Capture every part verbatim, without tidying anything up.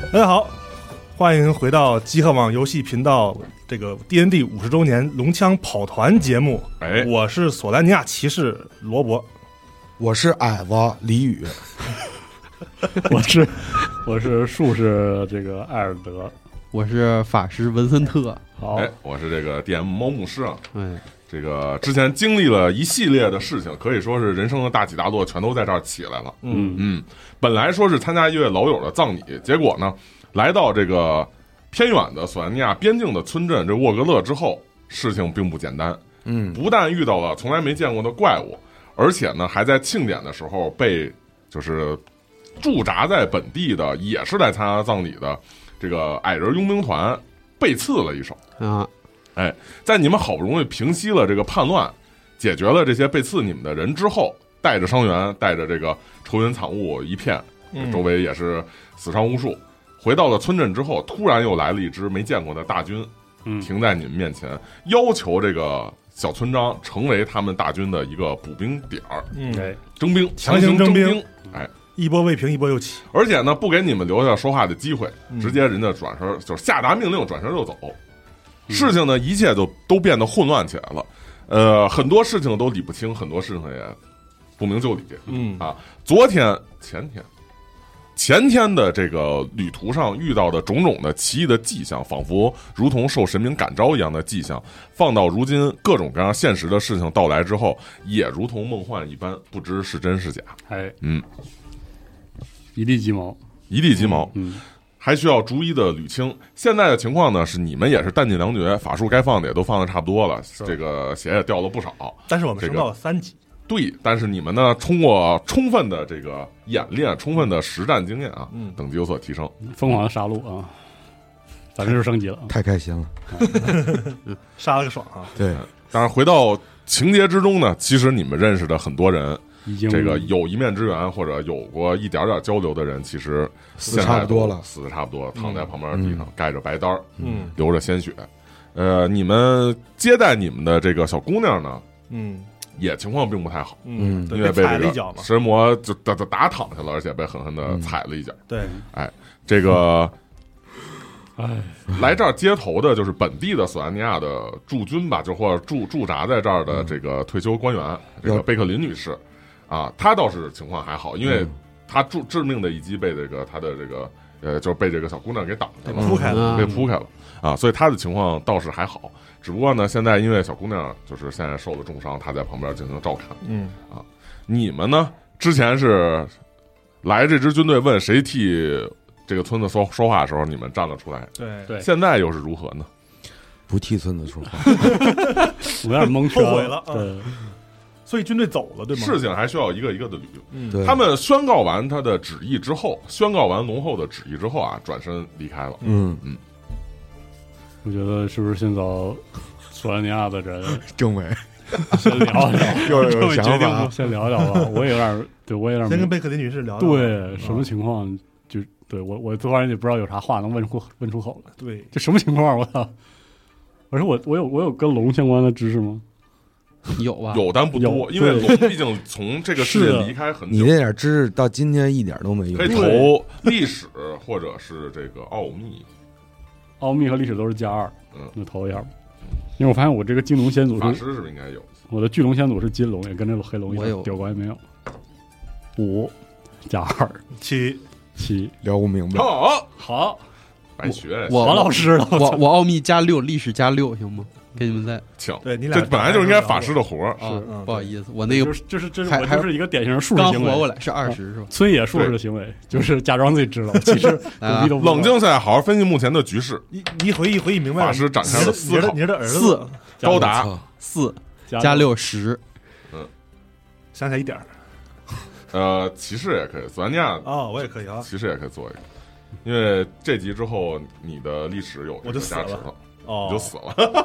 大家好，欢迎回到集合网游戏频道这个 D N D 五十周年龙枪跑团节目。 哎， 我是索兰尼亚骑士罗伯， 我是矮子李宇， 我是我是术士这个艾尔德， 我是法师文森特。 好， 哎，我是这个 D M 猫牧师啊。 哎， 这个之前经历了一系列的事情，可以说是人生的大起大落，全都在这儿起来了。 嗯嗯，本来说是参加一位老友的葬礼，结果呢，来到这个偏远的索兰尼亚边境的村镇这沃格勒之后，事情并不简单。 嗯， 不但遇到了从来没见过的怪物，而且呢，还在庆典的时候被就是驻扎在本地的，也是来参加葬礼的这个矮人佣兵团被刺了一手啊！ 哎，在你们好不容易平息了这个叛乱，解决了这些被刺你们的人之后，带着伤员，带着这个愁云惨雾一片，周围也是死伤无数。回到了村镇之后，突然又来了一支没见过的大军，停在你们面前，要求这个小村庄成为他们大军的一个补兵点儿， 嗯， 征兵， 强行征征兵， 哎， 一波未平一波又起， 而且呢，不给你们留下说话的机会， 嗯、 直接人家转身就是下达命令，转身就走。事情呢，一切都都变得混乱起来了，呃，很多事情都理不清，很多事情也不明就里。 嗯啊，昨天、前天、前天的这个旅途上遇到的种种的奇异的迹象，仿佛如同受神明感召一样的迹象，放到如今各种各样现实的事情到来之后，也如同梦幻一般，不知是真是假。 哎， 嗯， 一地鸡毛， 一地鸡毛。 嗯。 还需要逐一的捋清。现在的情况呢，是你们也是弹尽粮绝，法术该放的也都放的差不多了，这个血也掉了不少。 但是我们升到了三级、 这个。对，但是你们呢，通过充分的这个演练，充分的实战经验啊，嗯，等级有所提升。 疯狂的杀戮啊，反正是升级了， 太开心了， 杀了个爽啊！ 对， 当然回到情节之中呢，其实你们认识的很多人。 已经这个有一面之缘或者有过一点点交流的人，其实死的差不多了， 死的差不多，躺在旁边地上、嗯、盖着白单， 嗯， 流着鲜血。呃，你们接待你们的这个小姑娘呢， 嗯， 也情况并不太好， 嗯， 因为被这个神魔就打打躺下了，而且被狠狠的踩了一脚。 对、 嗯，哎，这个。哎，来这儿接头的就是本地的索兰尼亚的驻军吧，就或者驻驻扎在这儿的这个退休官员，嗯、这个贝克林女士。啊，他倒是情况还好，因为他致致命的一击被这个他的这个呃，就是被这个小姑娘给挡下了， 扑开了， 被扑开了啊，所以他的情况倒是还好。只不过呢，现在因为小姑娘就是现在受了重伤，他在旁边进行照看。 嗯啊，你们呢？之前是来这支军队问谁替这个村子说说话的时候，你们站了出来。 对对， 现在又是如何呢？ 不替村子说话， 我有点蒙圈， 后悔了。 对。 嗯所以军队走了，对吗？ 事情还需要一个一个的捋。 嗯， 他们宣告完他的旨意之后，宣告完龙后的旨意之后啊，转身离开了。 嗯嗯， 我觉得是不是先找索兰尼亚的人政委先聊聊， 又有想法， 先聊聊吧。我也有点，对我也有点。 先跟贝克林女士聊聊。 对，什么情况？就对我，我突然也不知道有啥话能问出问出口了。 对， 这什么情况？我操！我说我我有我有跟龙相关的知识吗？ 有吧？ 有，但不多，因为龙毕竟从这个世界离开很久。 你这点知识到今天一点都没有。 可以投历史或者是这个奥秘， 奥秘和历史都是加二， 嗯， 那投一下吧。因为我发现我这个金龙先祖是法师是不是应该有？ 我的巨龙先祖是金龙，也跟这个黑龙一点有关系没有？五加二七七， 聊不明白。 好， 好， 白学我王老师了， 我我奥秘加六，历史加六，行吗？给你们再请， 对你俩这本来就应该法师的活儿啊，不好意思，我那个就是就是这是我就是一个典型的术士行为， 刚活过来是二十是吧？ 村野术士的行为就是假装自己知道，其实啊冷静下来，好好分析目前的局势。 你你回忆回忆明白了， 法师展开了思考。 你的儿子四高达四加六十， 嗯， 想起来一点儿。 呃，骑士也可以，索兰尼亚哦，我也可以啊， 骑士也可以做一个，因为这集之后你的历史有我就死了， 哦，你就死了。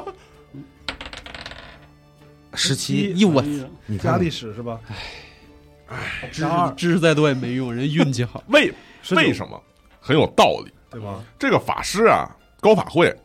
十七一我， 你加历史是吧？ 唉，唉，知识知识再多也没用，人运气好。 为为什么很有道理， 对吧？ 这个法师啊，高法会，高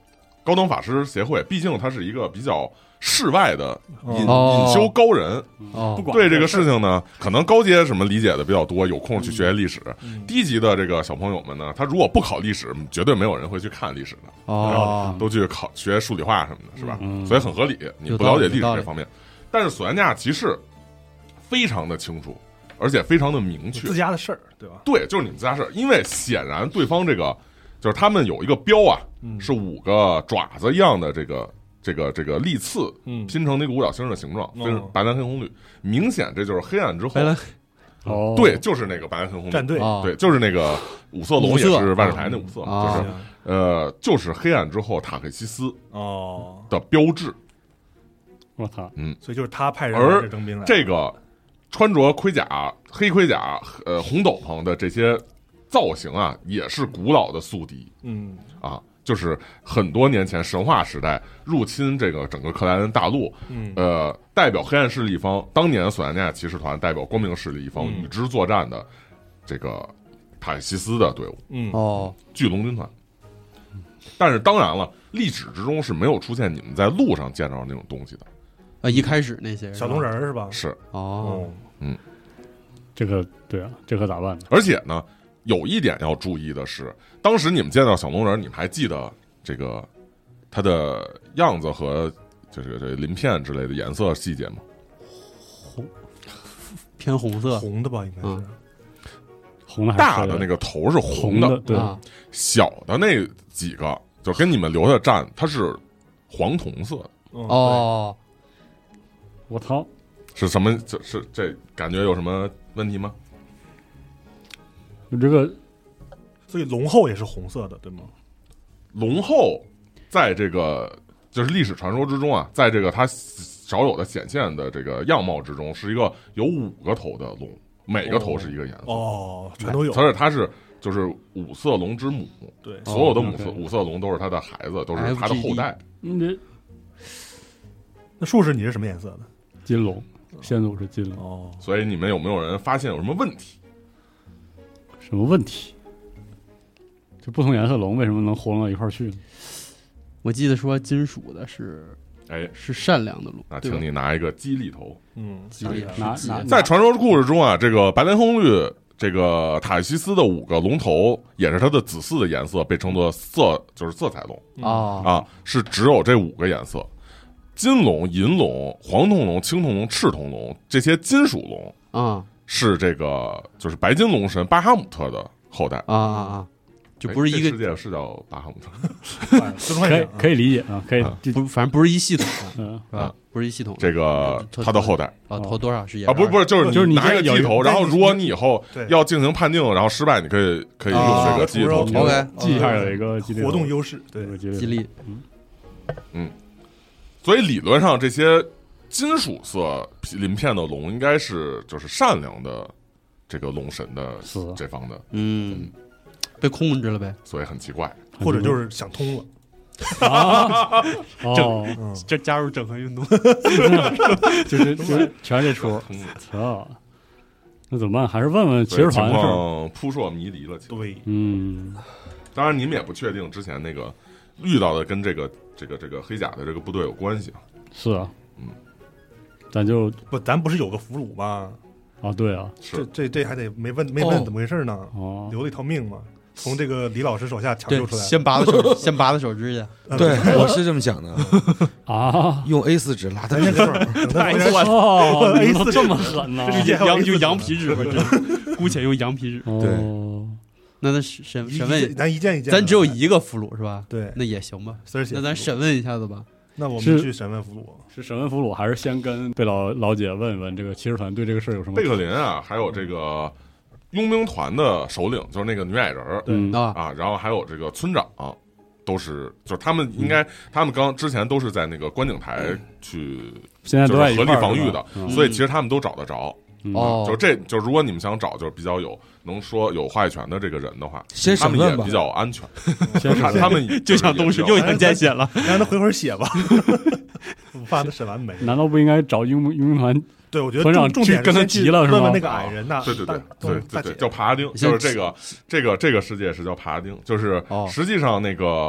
高等法师协会，毕竟它是一个比较世外的隐、 哦、 隐修高人， 哦， 不管对这个事情呢，可能高阶什么理解的比较多，有空去学学历史。 嗯、 低级的这个小朋友们呢，他如果不考历史，绝对没有人会去看历史的， 哦， 都去考学数理化什么的，是吧？ 嗯、 所以很合理，你不了解历史这方面。但是索亚尼亚骑士非常的清楚，而且非常的明确， 自家的事儿，对吧？ 对，就是你们自家事儿，因为显然对方这个就是他们有一个标啊， 嗯、 是五个爪子一样的这个这个这个利刺， 嗯， 拼成那个五角星的形状，分、哦、白蓝黑红绿，明显这就是黑暗之后。 白蓝哦，对，就是那个白蓝黑红绿战队， 哦、 对，就是那个五色龙，也是万智牌那五色， 哦、 就是、呃，就是黑暗之后塔克西斯哦的标志。 我操， 嗯， 所以就是他派人来征兵来。 而这个穿着盔甲、黑盔甲、呃红斗篷的这些造型啊，也是古老的宿敌。 嗯啊，就是很多年前神话时代入侵这个整个克莱恩大陆， 嗯， 呃，代表黑暗势力一方，当年索亚尼亚骑士团代表光明势力一方与之作战的这个塔西斯的队伍， 嗯哦， 巨龙军团。但是当然了，历史之中是没有出现你们在路上见到那种东西的。 啊，一开始那些小龙人是吧？ 是哦， 嗯， 这个对啊，这可咋办呢？ 而且呢，有一点要注意的是，当时你们见到小龙人，你们还记得这个它的样子和这个这鳞片之类的颜色细节吗？ 红，偏红色， 红的吧，应该是。 嗯、 红的还是大的那个头是红的， 红的对、 啊， 小的那几个就跟你们留的战，它是黄铜色的。 嗯、 哦。 我操， 是什么？这是这感觉有什么问题吗？ 这个， 所以龙后也是红色的，对吗？ 龙后在这个就是历史传说之中啊，在这个它少有的显现的这个样貌之中，是一个有五个头的龙，每个头是一个颜色。 哦，全都有。 而且它是就是五色龙之母， 对， 所有的五色、 哦、 五色龙都是它的孩子，都是它的后代。 嗯，这那术士你是什么颜色的？ 金龙，先祖是金龙。 哦， 所以你们有没有人发现有什么问题？ 什么问题？这不同颜色龙为什么能活到一块儿去呢？ 我记得说金属的是， 哎， 是善良的龙。 那请你拿一个激励头。 嗯， 激励拿拿。 在传说故事中啊，这个白莲红绿，这个塔西斯的五个龙头也是它的子嗣的颜色，被称作色，就是色彩龙啊、 嗯、啊，是只有这五个颜色。金龙、银龙、黄铜龙、青铜龙、赤铜龙这些金属龙啊， 是这个就是白金龙神巴哈姆特的后代啊啊啊，就不是一个世界是叫巴哈姆特， 可以可以理解啊，可以不，反正不是一系统， 嗯， 是吧？不是一系统。 这个他的后代啊，投多少是也啊，不是不是，就是就是你拿一个鸡头，然后如果你以后要进行判定，然后失败，你可以可以用这个鸡头 ，OK， 记一下有一个活动优势，对， 激励， 嗯嗯。所以理论上，这些金属色鳞片的龙应该是就是善良的这个龙神的这方的， 嗯，被控制了呗， 所以很奇怪， 或者就是想通了， 啊， 整就加入整合运动， 就是就是全这出，操，那怎么办？还是问问骑士团的事儿， 扑朔迷离了， 对， 嗯， 当然你们也不确定之前那个遇到的跟这个。这个这个黑甲的这个部队有关系啊？ 是啊， 嗯， 咱就不，咱不是有个俘虏吗？ 啊，对啊， 是这这这还得没问没问怎么回事呢？ 哦， 留了一条命嘛，从这个李老师手下抢救出来， 先拔了手，先拔了手指甲。 对，我是这么想的啊， 用 A 四纸拉他那个太哦 ，A 四这么狠呢？ 羊用羊皮纸吧，姑且用羊皮纸。 对。 那咱审审问， 咱一件一件， 咱只有一个俘虏是吧？ 对， 那也行吧。 那咱审问一下子吧。 那我们去审问俘虏， 是审问俘虏，还是先跟贝老老姐问问这个骑士团对这个事有什么？ 贝克林啊，还有这个佣兵团的首领，就是那个女矮人， 对啊啊，然后还有这个村长，都是就是他们应该，他们刚之前都是在那个观景台去， 现在都在合力防御的， 嗯、 所以其实他们都找得着。 嗯、 哦， 就这就如果你们想找就是比较有能说有话语权的这个人的话， 先他们也比较安全。 先他他们就像东西又想见血了， 让他回会儿血吧，我怕他审完没。 难道不应该找佣佣兵团？ 对，我觉得团长重点跟他急了是吧？ 问问那个矮人呐， 对对对对对对，叫帕拉丁，就是这个这个这个世界是叫帕拉丁，就是实际上那个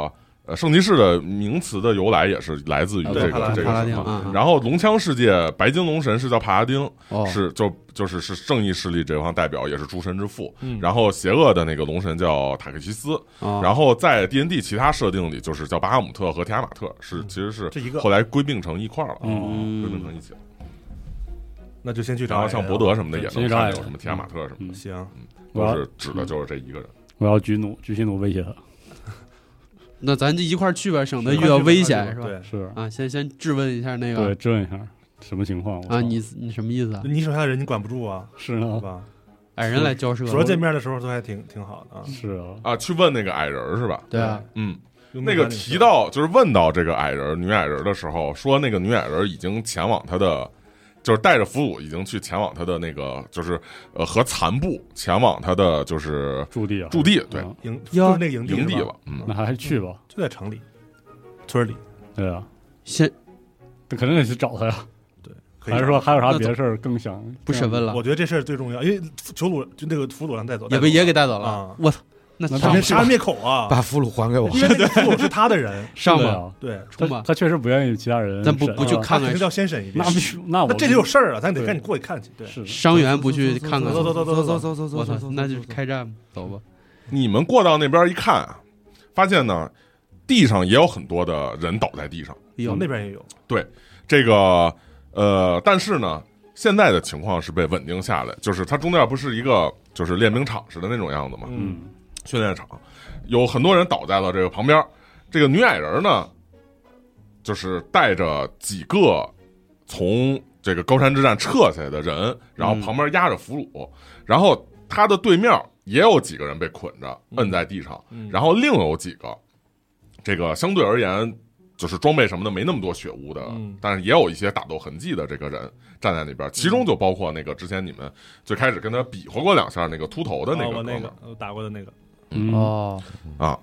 呃，圣骑士的名词的由来也是来自于这个这个帕拉丁啊。然后龙枪世界白金龙神是叫帕拉丁， 哦、 是就就是是正义势力这方代表，也是诸神之父。 嗯、 然后邪恶的那个龙神叫塔克西斯。 哦、 然后在 D N D 其他设定里，就是叫巴哈姆特和提亚马特，是、嗯、其实是后来归并成一块了， 嗯， 归并成一起了。 那就先去找。 然后像博德什么的也能看有什么提亚马特什么的。 行， 嗯，都是指的就是这一个人。 我要举弩，举起弩威胁他。 那咱就一块儿去吧，省得遇到危险是吧？ 对， 是啊，先先质问一下那个， 对，质问一下什么情况啊？你你什么意思啊？ 你手下的人你管不住啊， 是呢， 是吧？ 矮人来交涉， 主要见面的时候都还挺挺好的啊。 是啊， 啊，去问那个矮人是吧？ 对啊， 嗯，那个提到就是问到这个矮人女矮人的时候，说那个女矮人已经前往他的。就是带着俘虏已经去前往他的那个，就是呃和残部前往他的就是驻地啊， 驻地对营就是那个营地营地了，嗯， 那还是去吧， 就在城里村里， 对啊， 先那肯定得去找他呀， 对， 还是说还有啥别的事儿更想不审问了？ 我觉得这事儿最重要，因为囚虏就那个俘虏让带走， 也被也给带走了啊！ 我操，那他杀人灭口啊！ 把俘虏还给我， 因为那个俘虏是他的人， 上吧， 对， 出吧， 他确实不愿意其他人， 咱不不去看看， 肯定要先审一遍。 那必须，那我这就有事儿啊，咱得赶紧过去看去。对， 是伤员不去看看， 走走走走走走走走， 我操，那就是开战，走吧。 你们过到那边一看啊，发现呢，地上也有很多的人倒在地上， 有那边也有。 对，这个呃，但是呢。现在的情况是被稳定下来，就是它中间不是一个就是练兵场似的那种样子嘛， 嗯， 训练场有很多人倒在了这个旁边，这个女矮人呢，就是带着几个从这个高山之战撤下来的人，然后旁边压着俘虏，嗯、然后他的对面也有几个人被捆着摁在地上， 嗯、 然后另有几个这个相对而言。就是装备什么的没那么多血污的， 嗯、 但是也有一些打斗痕迹的这个人站在那边，其中就包括那个之前你们最开始跟他比划过两下那个秃头的那个哥们儿， 哦、我那个我打过的那个， 嗯、 哦啊，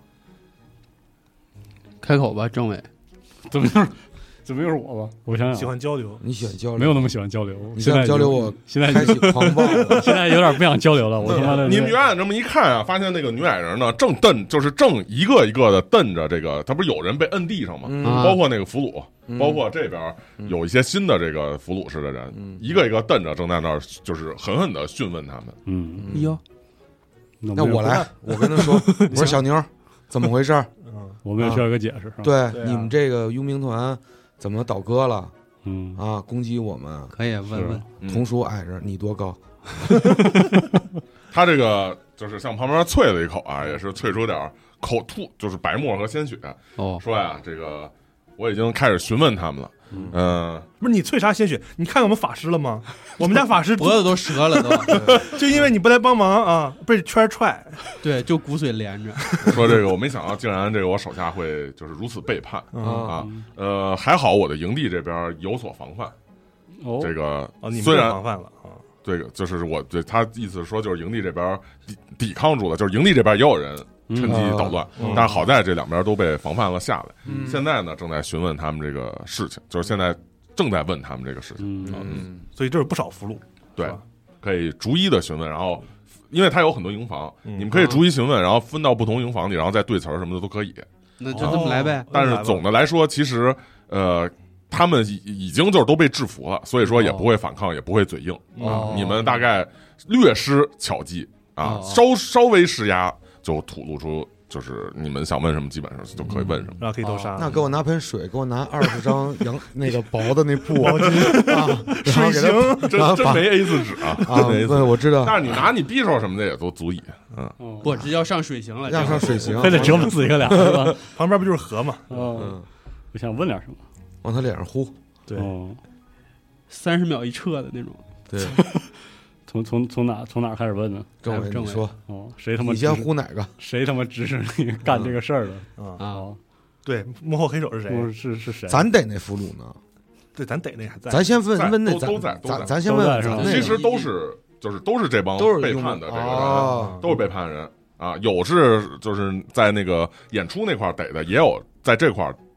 开口吧，政委， 怎么又怎么又是我吧？我想想， 喜欢交流， 你喜欢交流， 没有那么喜欢交流。 你想交流，我现在开启狂暴， 现在有点不想交流了。我他妈的， 你们远远这么一看啊，发现那个女矮人呢，正瞪，就是正一个一个的瞪着这个，他不是有人被摁地上吗？ 嗯、 包括那个俘虏， 嗯、 包括这边有一些新的这个俘虏式的人， 嗯、 一个一个瞪着，正在那儿就是狠狠的讯问他们。 嗯， 哎呦， 那我来，我跟他说，我说小妞，怎么回事？ 嗯， 我们也需要一个解释。 对， 对啊、 你们这个佣兵团怎么倒戈了？ 嗯啊，攻击我们， 可以问问同属矮人，你多高？ 他这个就是向旁边啐了一口啊，也是啐出点口吐，就是白沫和鲜血。 哦， 说呀，这个我已经开始询问他们了。嗯、呃， 不是你啐啥鲜血？你看我们法师了吗？我们家法师脖子都折了都， 就因为你不来帮忙啊，被圈踹。 对，就骨髓连着。 说这个我没想到，竟然这个我手下会就是如此背叛、 嗯、 啊！呃，还好我的营地这边有所防范。 哦， 这个哦，你虽然防范了啊， 这个就是我对他意思说，就是营地这边抵抵抗住了，就是营地这边也有人趁机捣乱， 嗯、 但是好在这两边都被防范了下来。 嗯、 现在呢，正在询问他们这个事情，就是现在正在问他们这个事情。 嗯， 嗯所以这有不少俘虏， 对，可以逐一的询问，然后因为他有很多营房， 嗯、 你们可以逐一询问，然后分到不同营房里，然后再对词儿什么的都可以。 那就这么来呗。 哦、 但是总的来说，其实呃。他们已已经就是都被制服了，所以说也不会反抗，哦、也不会嘴硬。 哦、 啊，你们大概略施巧计啊， 哦、 稍稍微施压就吐露出，就是你们想问什么，基本上就可以问什么， 然后可以都杀。 那给我拿盆水，给我拿二十张羊那个薄的那布毛巾啊， 水行， 真真没 A 四纸啊啊！对，我知道。 但是你拿你匕首什么的也都足以，嗯， 不，这要上水行了， 要上水行， 非得折磨死一个俩是吧？ 旁边不就是河吗？ 嗯，我想问点什么， 往他脸上呼。 对， 三十秒一撤的那种。 对， 从从从哪从哪开始问呢？ 政委，你说哦，谁他妈你先呼哪个？ 谁他妈指使你干这个事儿的？ 啊啊， 对，幕后黑手是谁？ 是是谁？ 咱逮那俘虏呢？ 对，咱逮那还在。 咱先问问那都在， 咱咱先问咱其实都是就是都是这帮背叛的这个人，都是背叛人啊。有是就是在那个演出那块逮的，也有在这块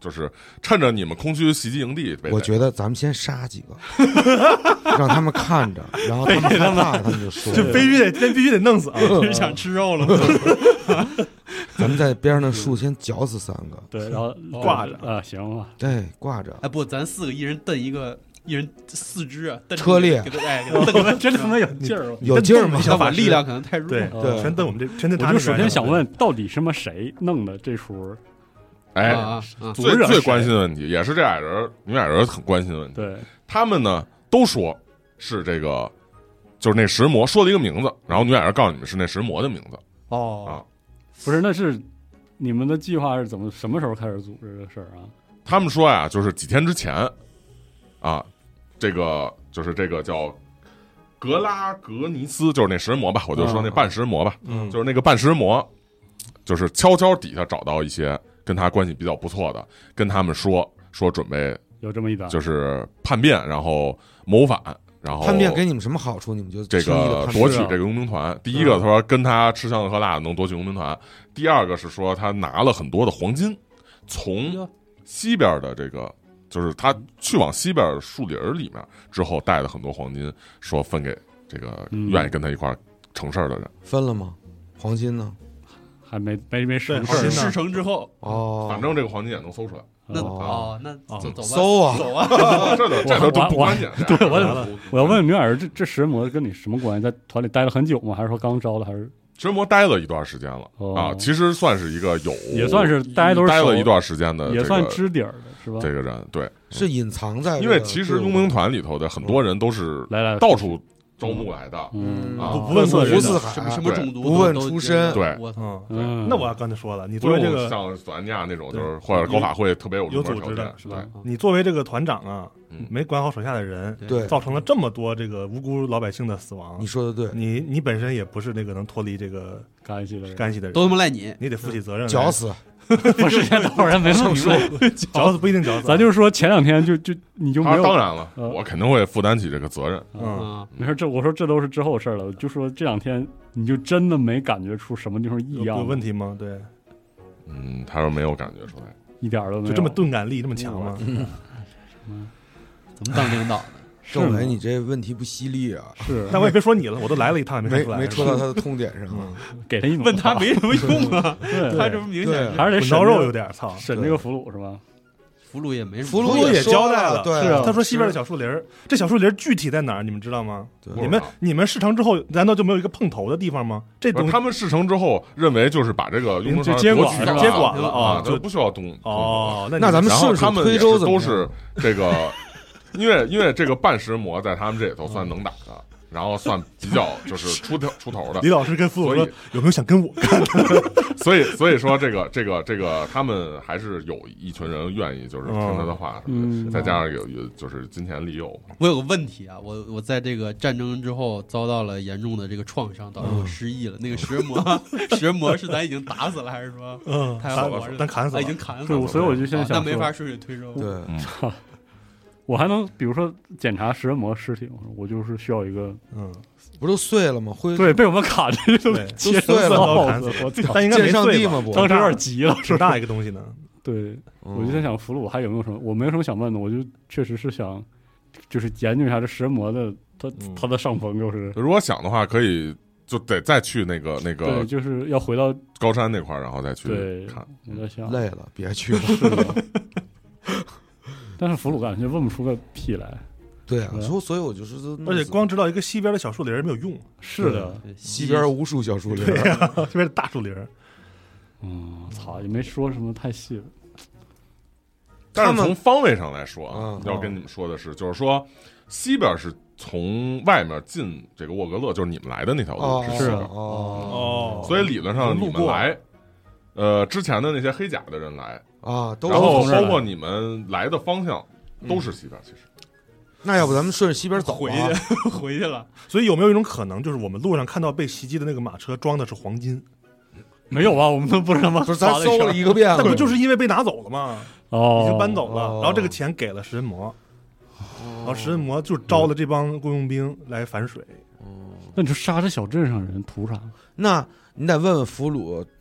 就是趁着你们空虚袭击营地， 我觉得咱们先杀几个，让他们看着，然后他们害怕，他们就说， 就必须得，必须得弄死啊！ 是想吃肉了吗？ 咱们在边上的树先绞死三个， 对，然后挂着啊，行吧， 对，挂着。 哎，不，咱四个一人蹬一个，一人四肢啊， 车裂， 给他哎，给他蹬个， 真他妈有劲儿， 有劲儿吗？ 想法力量可能太弱， 对， 对， 全蹬我们这，全蹬他。 我就首先想问，到底什么谁弄的这出？ 哎， 啊啊、 最最关心的问题，也是这俩人女俩人很关心的问题。 对， 他们呢都说是这个，就是那食魔说了一个名字，然后女俩人告诉你们是那食魔的名字。 哦， 啊， 不是，那是你们的计划是怎么什么时候开始组织的事儿啊？ 他们说呀，就是几天之前啊，这个就是这个叫格拉格尼斯，就是那食魔吧，我就说那半食魔吧， 嗯， 就是那个半食魔，就是悄悄底下找到一些跟他关系比较不错的，跟他们说说准备有这么一单， 就是叛变，然后谋反，然后叛变给你们什么好处？你们就这个夺取这个佣兵团。第一个他说跟他吃香的喝辣的能夺取佣兵团，第二个是说他拿了很多的黄金，从西边的这个就是他去往西边树林里面之后带了很多黄金，说分给这个愿意跟他一块成事儿的人。 分了吗？黄金呢？ 还没没没成事事成之后哦， 反正这个黄金也能搜出来。 那哦， 那走走吧， 搜啊， 走啊， 这都这都都不关键。 对，我我要问女儿，这这食魔跟你什么关系？在团里待了很久吗？还是说刚招的？还是食魔待了一段时间了、哦、啊？其实算是一个有， 也算是大家都是待了一段时间的、这个， 也算知底儿的是吧？ 这个人对， 是隐藏在、 因为其实佣兵团里头的很多人都是来来到处招募来的， 嗯啊， 不问五湖四海， 什么什么种族不问出身， 对， 我操，嗯，那我要刚才说了，你作为这个像索安尼亚那种，就是或者高法会特别有有组织的，是吧？ 你作为这个团长啊，没管好手下的人， 对， 造成了这么多这个无辜老百姓的死亡。 你说的对， 你你本身也不是那个能脱离这个干系的干系的人， 都他妈赖你， 你得负起责任， 绞死。 不是，现在多少人没那么说， 绞死不一定绞死。 咱就是说前两天就就你就没有， 当然了，我肯定会负担起这个责任。 嗯，没事，这我说这都是之后事儿了。就说这两天你就真的没感觉出什么地方异样？ 有问题吗？对， 嗯，他说没有感觉出来， 一点都没有， 就这么钝感力这么强吗？ 嗯，怎么当领导的？ 政委，你这问题不犀利啊！ 是， 但我也别说你了，我都来了一趟，也没出来， 没戳到他的痛点上， 给他一问他没什么用啊， 对， 他这么明显， 还是得滚刀肉有点操， 审这个俘虏是吧？ 俘虏也没什么， 俘虏也交代了， 对， 是啊，他说西边的小树林，这小树林具体在哪儿？你们知道吗？你们你们事成之后，难道就没有一个碰头的地方吗？这东西他们事成之后认为就是把这个佣兵团接管是接管了啊，就不需要动哦。 那咱们顺他们推舟都是这个。因为因为这个半食魔在他们这里头算能打的，然后算比较就是出头出头的。 李老师跟俘虏说有没有想跟我干的？ 所以所以说这个这个这个他们还是有一群人愿意就是听他的话， 嗯， 再加上有有就是金钱利诱。 我有个问题啊，我我在这个战争之后遭到了严重的这个创伤，导致我失忆了。那个食人魔食人魔是咱已经打死了，还是说嗯他要活着？ 但砍死了， 已经砍死了。 所以我就现在想， 那没法顺水推舟。 对。 我还能比如说检查食人魔尸体，我就是需要一个， 嗯， 不都碎了吗？灰对，被我们砍的都切碎了， 我但应该没碎吧？ 当时有点急了， 挺大一个东西呢。 对，我就在想俘虏还有没有什么，我没有什么想问的，我就确实是想，就是研究一下这食人魔的他他的上风，就是如果想的话，可以就得再去那个那个， 对，就是要回到高山那块儿，然后再去看。 我在想， 累了，别去了。 是的。但是俘虏感觉问不出个屁来， 对啊，所所以我就是， 而且光知道一个西边的小树林没有用， 是的， 西边无数小树林， 对呀，西边的大树林， 嗯，操，也没说什么太细的。 但是从方位上来说啊，要跟你们说的是，就是说西边是从外面进这个沃格勒，就是你们来的那条路是哦哦， 所以理论上你们来，呃，之前的那些黑甲的人来。 啊，都然后包括你们来的方向都是西边，其实。 那要不咱们顺着西边走回去，回去了。 所以有没有一种可能，就是我们路上看到被袭击的那个马车装的是黄金？ 没有啊，我们都不是他妈， 不是咱搜了一个遍了， 那不就是因为被拿走了吗？ 哦， 已经搬走了，然后这个钱给了食人魔，然后食人魔就招了这帮雇佣兵来反水。 那你说杀这小镇上人图啥？ 那你得问问俘虏，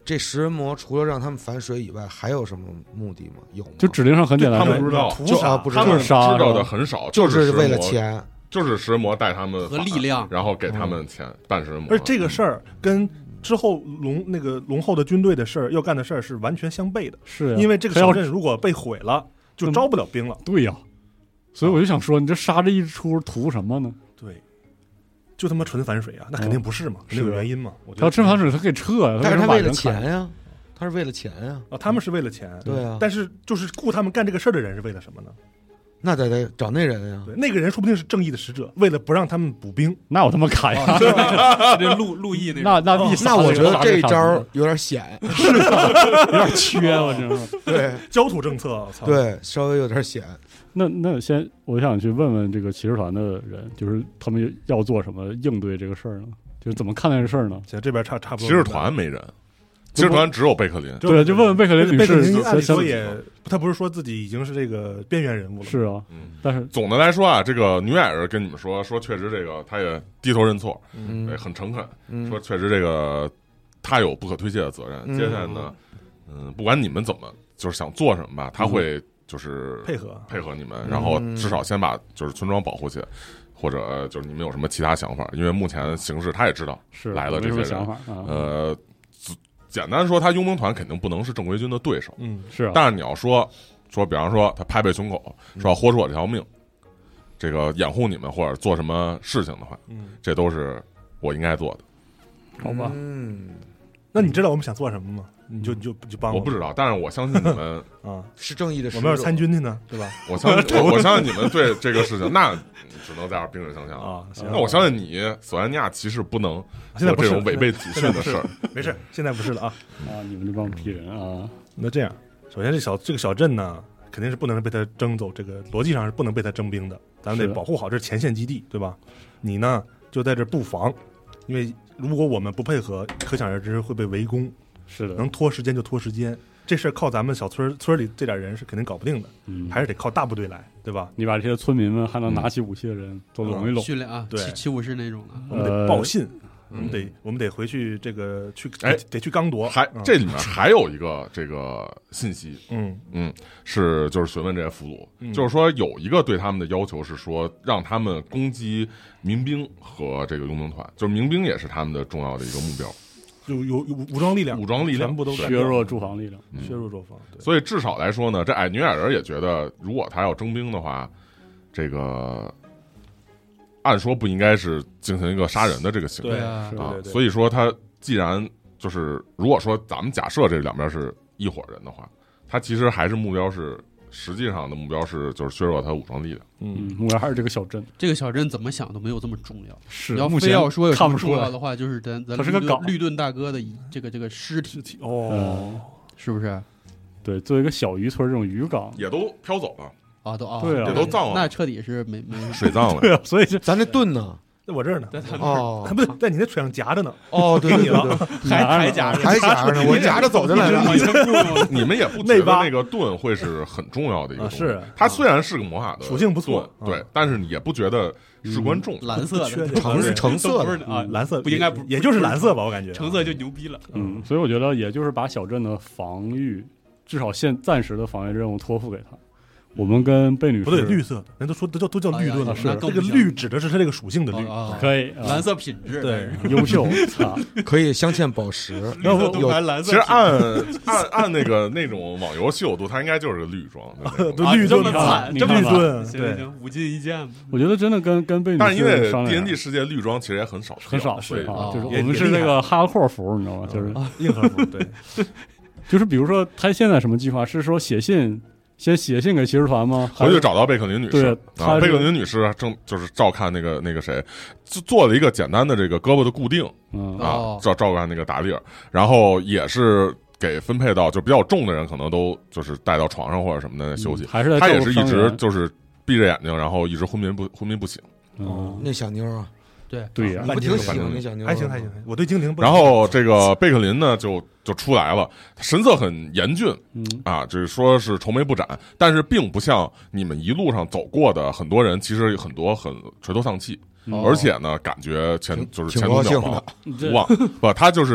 这食人魔除了让他们反水以外，还有什么目的吗？有吗？ 就指令上很简单， 他们不知道， 就啊不知道他们知杀道的很少， 就是是为了食人魔， 钱。 就是食人魔带他们和力量， 然后给他们钱办食人魔。 而这个事儿跟之后龙那个龙后的军队的事儿要干的事儿是完全相悖的， 是、啊、 因为这个小镇如果被毁了，就招不了兵了。 对呀、啊，所以我就想说，你这杀这一出图什么呢？ 对，就他妈纯反水啊，那肯定不是嘛，肯定有原因嘛。我觉得他纯反水，他可以撤呀、啊， 但是他为了钱呀、啊，他是为了钱呀、 啊。啊，他们是为了钱， 对啊。 但是就是雇他们干这个事儿的人是为了什么呢？ 那得得找那人呀， 对，那个人说不定是正义的使者，为了不让他们补兵， 那我他妈砍呀！ 这陆陆毅那那那必那我觉得这一招有点险， 是有点缺，我知道。 对， 焦土政策，操， 对，稍微有点险。 那那先，我想去问问这个骑士团的人，就是他们要做什么应对这个事儿呢？就是怎么看待这事儿呢？ 现在这边差差不多， 骑士团没人。骑士团只有贝克林， 对，就问问贝克林女士。 贝克林按理说也，他不是说自己已经是这个边缘人物了， 是啊， 嗯， 但是总的来说啊，这个女矮人跟你们说，说确实这个他也低头认错， 嗯， 对，很诚恳， 嗯、 说确实这个他有不可推卸的责任。 嗯、 接下来呢，嗯，不管你们怎么就是想做什么吧，他会就是配合配合你们，然后至少先把就是村庄保护起来。或者就是你们有什么其他想法？因为目前形势他也知道是来了这些人， 想法啊、 呃。简单说，他佣兵团肯定不能是正规军的对手， 嗯， 是、啊。 但是你要说说，比方说他拍背胸口，说要豁出我这条命，这个掩护你们或者做什么事情的话， 嗯， 这都是我应该做的， 好吧？ 嗯， 那你知道我们想做什么吗？你就你就就帮我不知道，但是我相信你们啊是正义的使者， 我们要是参军去呢，对吧？ 我相信我，我相信你们对这个事情，那只能在这儿冰水相向啊。 那我相信你，索安尼亚骑士不能做这种违背祖训的事儿。 没事，现在不是了啊啊！你们这帮批人啊！ 那这样，首先这小这个小镇呢，肯定是不能被他征走，这个逻辑上是不能被他征兵的，咱们得保护好这前线基地，对吧？你呢就在这布防，因为如果我们不配合，可想而知会被围攻。 是的， 能拖时间就拖时间，这事儿靠咱们小村村里这点人是肯定搞不定的， 嗯， 还是得靠大部队来，对吧？ 你把这些村民们还能拿起武器的人都拢一拢， 训练啊， 对， 七七武士那种的， 我们得报信，我们得我们得回去这个去， 哎， 得去刚铎。 还这里面还有一个这个信息， 嗯嗯，是就是询问这些俘虏，就是说有一个对他们的要求是说让他们攻击民兵和这个佣兵团，就是民兵也是他们的重要的一个目标。 有有有武装力量， 武装力量全部都削弱驻防力量， 嗯、 削弱驻防。 所以至少来说呢，这矮女矮人也觉得，如果他要征兵的话，这个按说不应该是进行一个杀人的这个行为啊。 啊，所以说他既然就是如果说咱们假设这两边是一伙人的话，他其实还是目标是。实际上的目标是就是削弱他武装力量， 嗯，目标还是这个小镇。 这个小镇怎么想都没有这么重要。 是， 要非要说有什么重要的的话，就是咱咱它是个港绿盾大哥的这个这个尸体哦、 嗯， 是不是？ 对，作为一个小渔村这种渔港也都飘走了啊，都啊， 对啊， 也都葬了， 那彻底是没没水葬了。 对啊，所以就咱这盾呢？ 在我这儿呢， 哦， 不对，在你那腿上夹着呢。 哦，对对对， 还还夹着， 还夹着呢，我夹着走进来了。 你们也不觉得那个盾会是很重要的一个东西？ 是， 它虽然是个魔法的属性不错， 对，但是你也不觉得事关重。 蓝色的， 橙是橙色的啊， 蓝色不应该不， 也就是蓝色吧？我感觉橙色就牛逼了。 嗯，所以我觉得也就是把小镇的防御，至少现暂时的防御任务托付给他。我们跟贝女士不对，绿色的人都说都叫都叫绿盾了， 是这个绿指的是它这个属性的绿， 可以蓝色品质， 对， 优秀， 可以镶嵌宝石。 要不有蓝色， 其实按按按那个那种网游稀有度，它应该就是个绿装， 绿盾惨， 这么绿盾， 对，五金一件。 我觉得真的跟跟贝女士， 但是因为 D N D 世界绿装其实也很少， 很少， 是啊，就是我们是那个哈扣服，你知道吗？就是硬核服，对， 就是比如说他现在什么计划？是说写信。先写信给骑士团吗？ 回去找到贝克林女士， 啊， 贝克林女士正就是照看那个那个谁，做了一个简单的这个胳膊的固定， 嗯啊，照照看那个达利尔，然后也是给分配到就比较重的人，可能都就是带到床上或者什么的休息， 嗯、还是他也是一直就是闭着眼睛，然后一直昏迷不昏迷不醒。 哦，那小妞啊。 对对呀， 我挺喜欢那小妞， 还行还行。我对精灵不。 然后这个贝克林呢，就就出来了，神色很严峻， 嗯啊，就是说是愁眉不展，但是并不像你们一路上走过的很多人，其实很多很垂头丧气， 哦、 而且呢，感觉前就是前途渺茫无望。不，他就是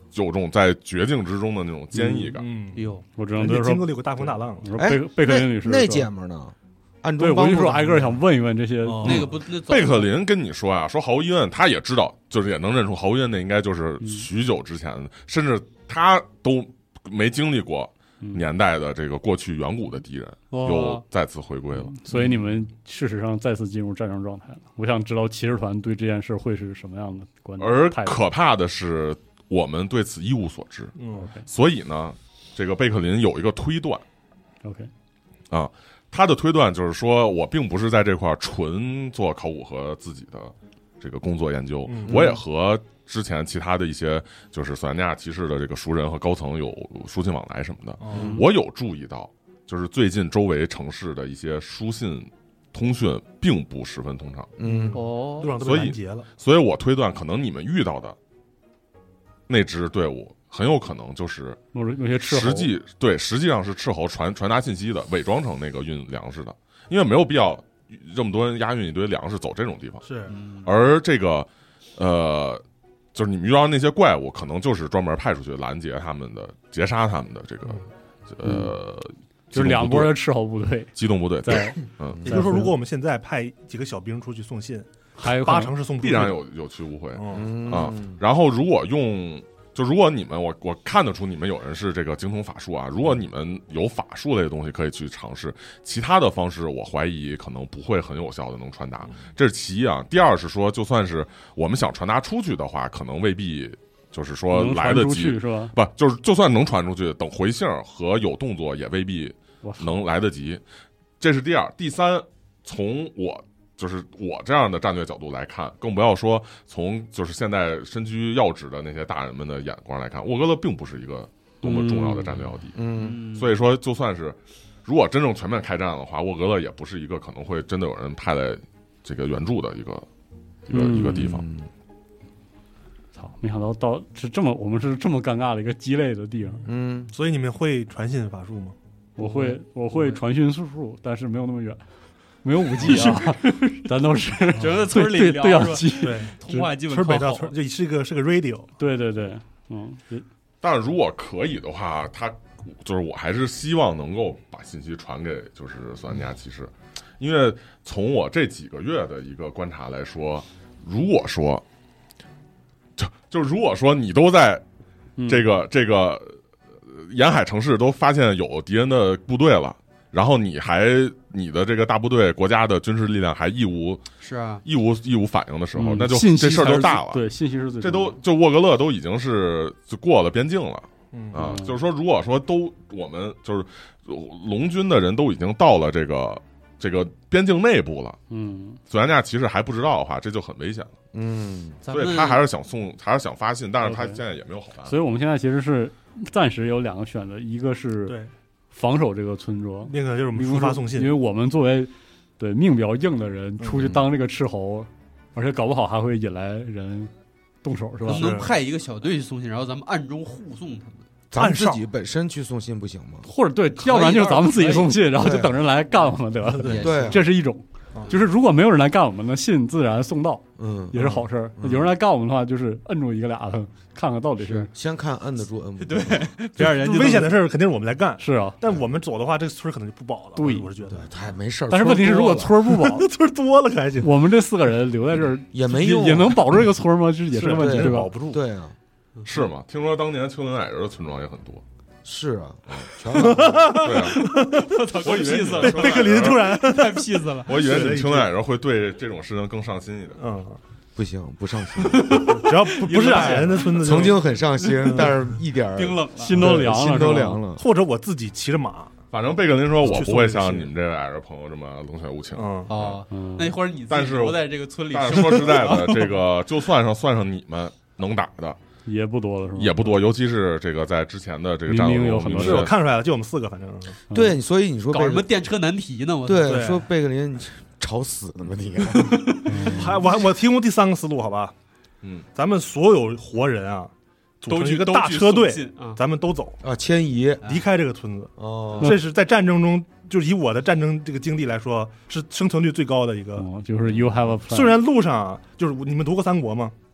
有种在绝境之中的那种坚毅感。 嗯， 哎呦， 我只能就是说经过了有个大风大浪， 哎我说贝贝克林女士那说姐们儿呢？暗中对，我帮助就说挨个儿想问一问这些， 哦那个不那早贝克林跟你说啊，说毫无疑问，他也知道，就是也能认出毫无疑问那应该就是许久之前的，甚至他都没经历过年代的这个过去远古的敌人， 哇又再次回归了。 所以你们事实上再次进入战争状态了。我想知道骑士团对这件事会是什么样的观点而态度。 可怕的是，我们对此一无所知。 嗯 OK 所以呢，这个贝克林有一个推断 OK 啊，他的推断就是说，我并不是在这块纯做考古和自己的这个工作研究， 嗯我也和之前其他的一些就是索亚尼亚骑士的这个熟人和高层有书信往来什么的。 嗯我有注意到，就是最近周围城市的一些书信通讯并不十分通畅， 嗯哦路上都所以被拦截了， 所以我推断，可能你们遇到的那支队伍很有可能就是有有些斥候实际对，实际上是斥候传传达信息的，伪装成那个运粮食的，因为没有必要这么多人押运一堆粮食走这种地方。 是嗯而这个呃，就是你们遇到那些怪物，可能就是专门派出去拦截他们的、截杀他们的这个呃， 就是两拨人的斥候部队机动部队， 在， 嗯， 也就是说，如果我们现在派几个小兵出去送信， 还有可能八成是送必然有有去无回嗯嗯啊。然后如果用就如果你们我我看得出你们有人是这个精通法术啊，如果你们有法术类的东西可以去尝试，其他的方式我怀疑可能不会很有效的能传达，这是其一啊。第二是说，就算是我们想传达出去的话，可能未必就是说能传出来得及去是吧？ 不，就是就算能传出去，等回信儿和有动作也未必我操能来得及。这是第二，第三，从我就是我这样的战略角度来看，更不要说从就是现在身居要职的那些大人们的眼光来看，沃格勒并不是一个多么重要的战略要地。 嗯嗯所以说，就算是如果真正全面开战的话，沃格勒也不是一个可能会真的有人派来这个援助的一个一个、 嗯一个地方。 操，没想到到是这么我们是这么尴尬的一个鸡肋的地方。 嗯所以你们会传信法术吗？ 我会我会传讯速数，但是没有那么远，没有五 G 啊，咱都是整个村里对聊是吧对讲机， 对， 通话基本村北靠后到村，这是个是个 radio， 对对对，嗯，也但是如果可以的话，他就是我还是希望能够把信息传给就是索安尼亚骑士，因为从我这几个月的一个观察来说，如果说就就如果说你都在嗯这个、这个呃沿海城市都发现有敌人的部队了，然后你还你的这个大部队国家的军事力量还义无是啊， 义无义无反应的时候， 嗯那就信息这事儿才就是大了。 对，信息是最这重要的都就沃格勒都已经是就过了边境了。 嗯啊， 嗯就是说，如果说都我们就是龙军的人都已经到了这个这个边境内部了， 嗯索亚尼亚骑士还不知道的话，这就很危险了。 嗯咱们所以他还是想送，还是想发信，但是他 OK 现在也没有好办法。 所以我们现在其实是暂时有两个选择，一个是对， 防守这个村庄， 那个就是我们比如说出发送信因为，我们作为对命比较硬的人，出去嗯当这个斥候，而且搞不好还会引来人动手，是吧能不？能派一个小队去送信，然后咱们暗中护送他们？ 咱们自暗哨己本身去送信不行吗？ 或者对， 以要不然就是咱们自己送信，然后就对等人来干我们，对吧？ 对也对是这是一种啊， 就是如果没有人来干我们，那信自然送到， 嗯， 也是好事儿。 嗯有人来干我们的话，就是摁住一个俩的，看看到底是先看摁得住摁不住。 对别让人家危险的事儿肯定是我们来干， 是啊。 但我们走的话，这个村儿可能就不保了。 对我是觉得对，他也没事儿。 但是问题是，如果村村儿不保， 村儿多了可还行， 我们这四个人留在这儿也没用啊， 也能保住这个村儿吗？这也是个问题， 对对吧保？不住。 对啊， 是吗？听说当年丘陵矮人的村庄也很多。 是啊，全往对啊， 我操， 我以为气死了， 贝贝克林突然， 太屁死了。 我以为你们丘陵矮人会对这种事情更上心一点。 嗯， 不行，不上心。 只要不不是矮人的村子就， 曾经很上心，但是一点儿冰冷了， 心都凉了， 心都是吧凉了。 或者我自己骑着马， 反正贝克林说，我不会像去送信你们这位矮人朋友这么冷血无情。 嗯， 哦， 嗯， 那或者你自己但是留在这个村里但生是说实在的，这个就算上算上你们能打的也不多了，是吧？ 也不多，尤其是这个在之前的这个战斗中， 明明有很多是我看出来了，就我们四个，反正嗯对，所以你说搞贝克什么电车难题呢？我操对对说贝克林吵死了吗你？ 还我还我提供第三个思路，好吧？ 嗯， 咱们所有活人啊，组都成一个去都去大车队送，信啊， 咱们都走， 啊，迁移离开这个村子。 哦， 这是在战争中，就是以我的战争这个经历来说，是生存率最高的一个。 哦，就是 you have a plan， 虽然路上啊，就是你们读过三国吗？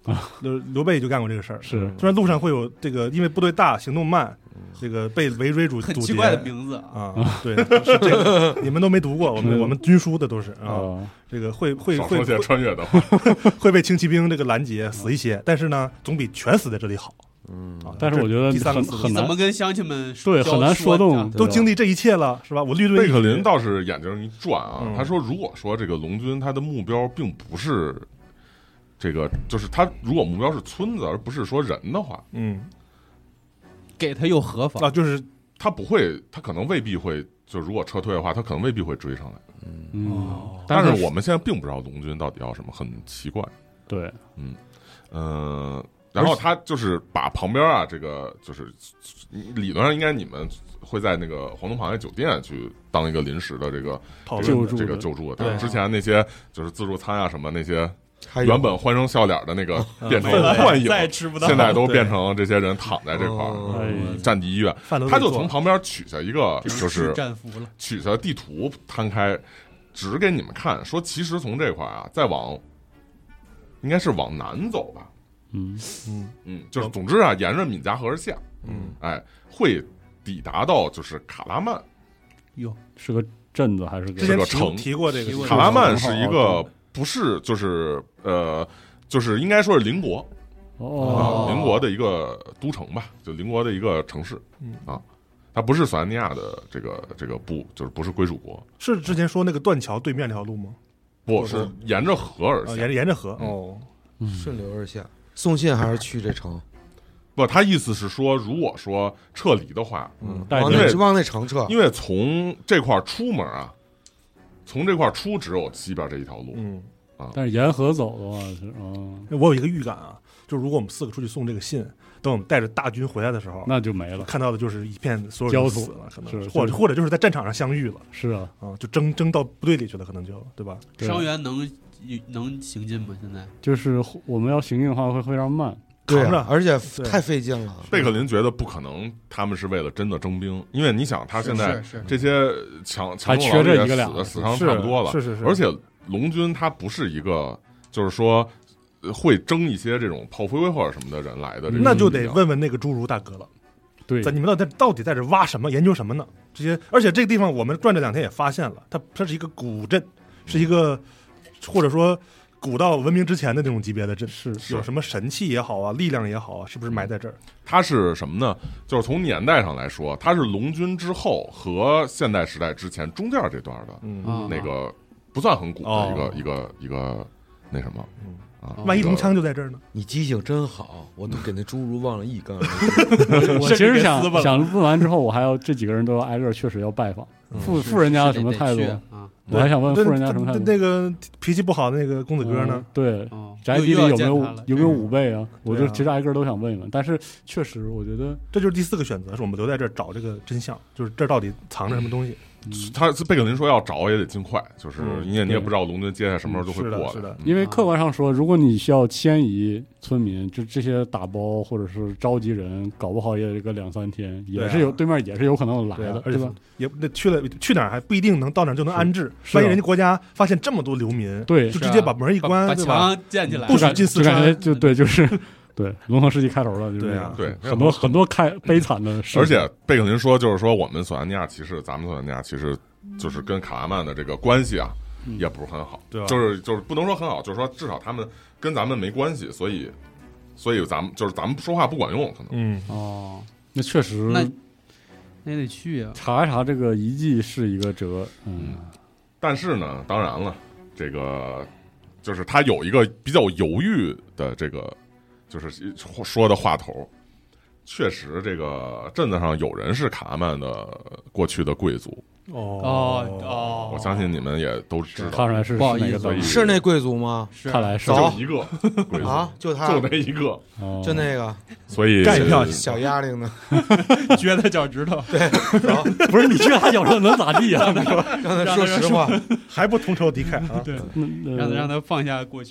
刘刘备就干过这个事儿。 是， 虽然路上会有这个，因为部队大，行动慢，这个被围追阻很阻截奇怪的名字啊， 啊，对，是这个，你们都没读过，我们我们军书的都是啊， 啊， 这个会会会少说些穿越的话， 会被轻骑兵这个拦截死一些，但是呢，总比全死在这里好。 嗯啊， 但是我觉得第三个思路很很难你怎么跟乡亲们对很难说动啊都经历这一切了，是吧？我绿队贝克林倒是眼睛一转啊， 嗯他说：“如果说这个龙军他的目标并不是这个，就是他如果目标是村子而不是说人的话， 嗯给他又何妨啊，就是他不会，他可能未必会，就如果撤退的话，他可能未必会追上来。 嗯， 哦但是是我们现在并不知道龙军到底要什么，很奇怪。 对， 嗯，呃。”然后他就是把旁边啊，这个就是理论上应该你们会在那个黄东螃蟹酒店去当一个临时的这个讨这个论的这个救助的。 对之前那些就是自助餐啊什么那些还有原本欢声笑脸的那个变成没了幻影， 再也吃不到， 现在都变成这些人躺在这块哦儿哎战地医院。 饭都得他就做从旁边取下一个就是战俘了， 取下地图摊开，指给你们看，说其实从这块啊再往应该是往南走吧。 嗯嗯嗯，就是总之啊，沿着闽加河而下， 嗯， 哎，会抵达到就是卡拉曼。 哟， 是个镇子还是个之前提个城提过这个提过卡拉曼是一好个不是就是呃，就是应该说是邻国哦啊，邻国的一个都城吧，就邻国的一个城市。 嗯啊，它不是索安尼亚的这个这个部，就是不是归属国， 是之前说那个断桥对面那条路吗？ 不是沿着河而啊， 下。 沿着沿着河嗯哦， 顺流而下。送信还是去这城？ 不，他意思是说，如果说撤离的话， 嗯， 带因为往那往那城撤。 因为从这块出门啊，从这块出只有西边这一条路。 嗯， 但是沿河走的话是哦， 我有一个预感啊，就是如果我们四个出去送这个信，等我们带着大军回来的时候， 那就没了。 看到的就是一片所有人焦土死了，可能是或者是或者就是在战场上相遇了是啊， 啊，就争争到部队里去了，可能就对吧？ 对伤员能能行进吗？现在就是我们要行进的话会非常慢。 对扛着啊，而且对太费劲了。 贝克林觉得不可能，他们是为了真的征兵，因为你想，他现在是是这些强强还缺攻狼也这一个俩死死伤是差不多了， 是是是， 而且龙军他不是一个，就是说呃会征一些这种炮灰或者什么的人来的这种力量， 那就得问问那个侏儒大哥了。 对， 在你们到底到底在这挖什么，研究什么呢？这些，而且这个地方我们转这两天也发现了，它它是一个古镇，是一个或者说古到文明之前的那种级别的镇， 是是有什么神器也好啊，力量也好啊，是不是埋在这儿？ 它是什么呢？就是从年代上来说，它是龙军之后和现代时代之前中间这段的嗯， 啊那个不算很古的哦一个、一个一个那什么啊， 万一龙一个枪就在这儿呢？ 你记性真好，我都给那侏儒忘了一干。 我其实想甚至给撕巴了想问完之后，我还要这几个人都要挨个确实要拜访。富富人家什么态度？ 啊？ 我还想问富那人家什么态度？ 那那个脾气不好的那个公子哥呢嗯？对， 哦， 宅地里又要有没有见他了有没有五倍啊？我就对啊其实挨个都想问一问，但是确实我觉得这就是第四个选择，是我们留在这儿找这个真相，就是这儿到底藏着什么东西？ 他贝克林说要找也得尽快，就是嗯因为你也对不知道龙军接下来什么时候就会是的过来。 是的嗯因为客观上说，如果你需要迁移村民，就这些打包或者是召集人，搞不好也得个两三天，也对啊是有对面也是有可能来的，， 对啊而且吧？ 也那去了去哪儿还不一定能到哪儿就能安置， 是啊万一人家国家发现这么多流民， 对就直接把门一把关， 把对吧？ 墙建起来， 不许进四就感觉川， 就对，就是对《龙腾世纪》开头了，就是对啊这样对很多很多开悲惨的事情， 而且贝克林说，就是说我们索安尼亚骑士，咱们索安尼亚其实就是跟卡拉曼的这个关系啊， 嗯也不是很好， 对吧就是就是不能说很好，就是说至少他们跟咱们没关系，所以所以咱们就是咱们说话不管用，可能。 嗯， 哦，那确实那那也得去呀。 查一查这个遗迹是一个辙，嗯， 但是呢，当然了，这个就是他有一个比较犹豫的这个，就是说的话头。确实，这个镇子上有人是卡拉曼的过去的贵族， 哦哦哦， 我相信你们也都知道。 看出来是不好意思是哪个等级是那贵族吗？ 是看来是走就一个贵族啊，就他， 就那一个， 哦就那个所以干一票小丫灵的， 撅他脚趾头， 走， 不是你去他脚上能咋地啊？ 刚才说实话， 还不同仇敌忾啊？ 对， 那让他让他他放下过去。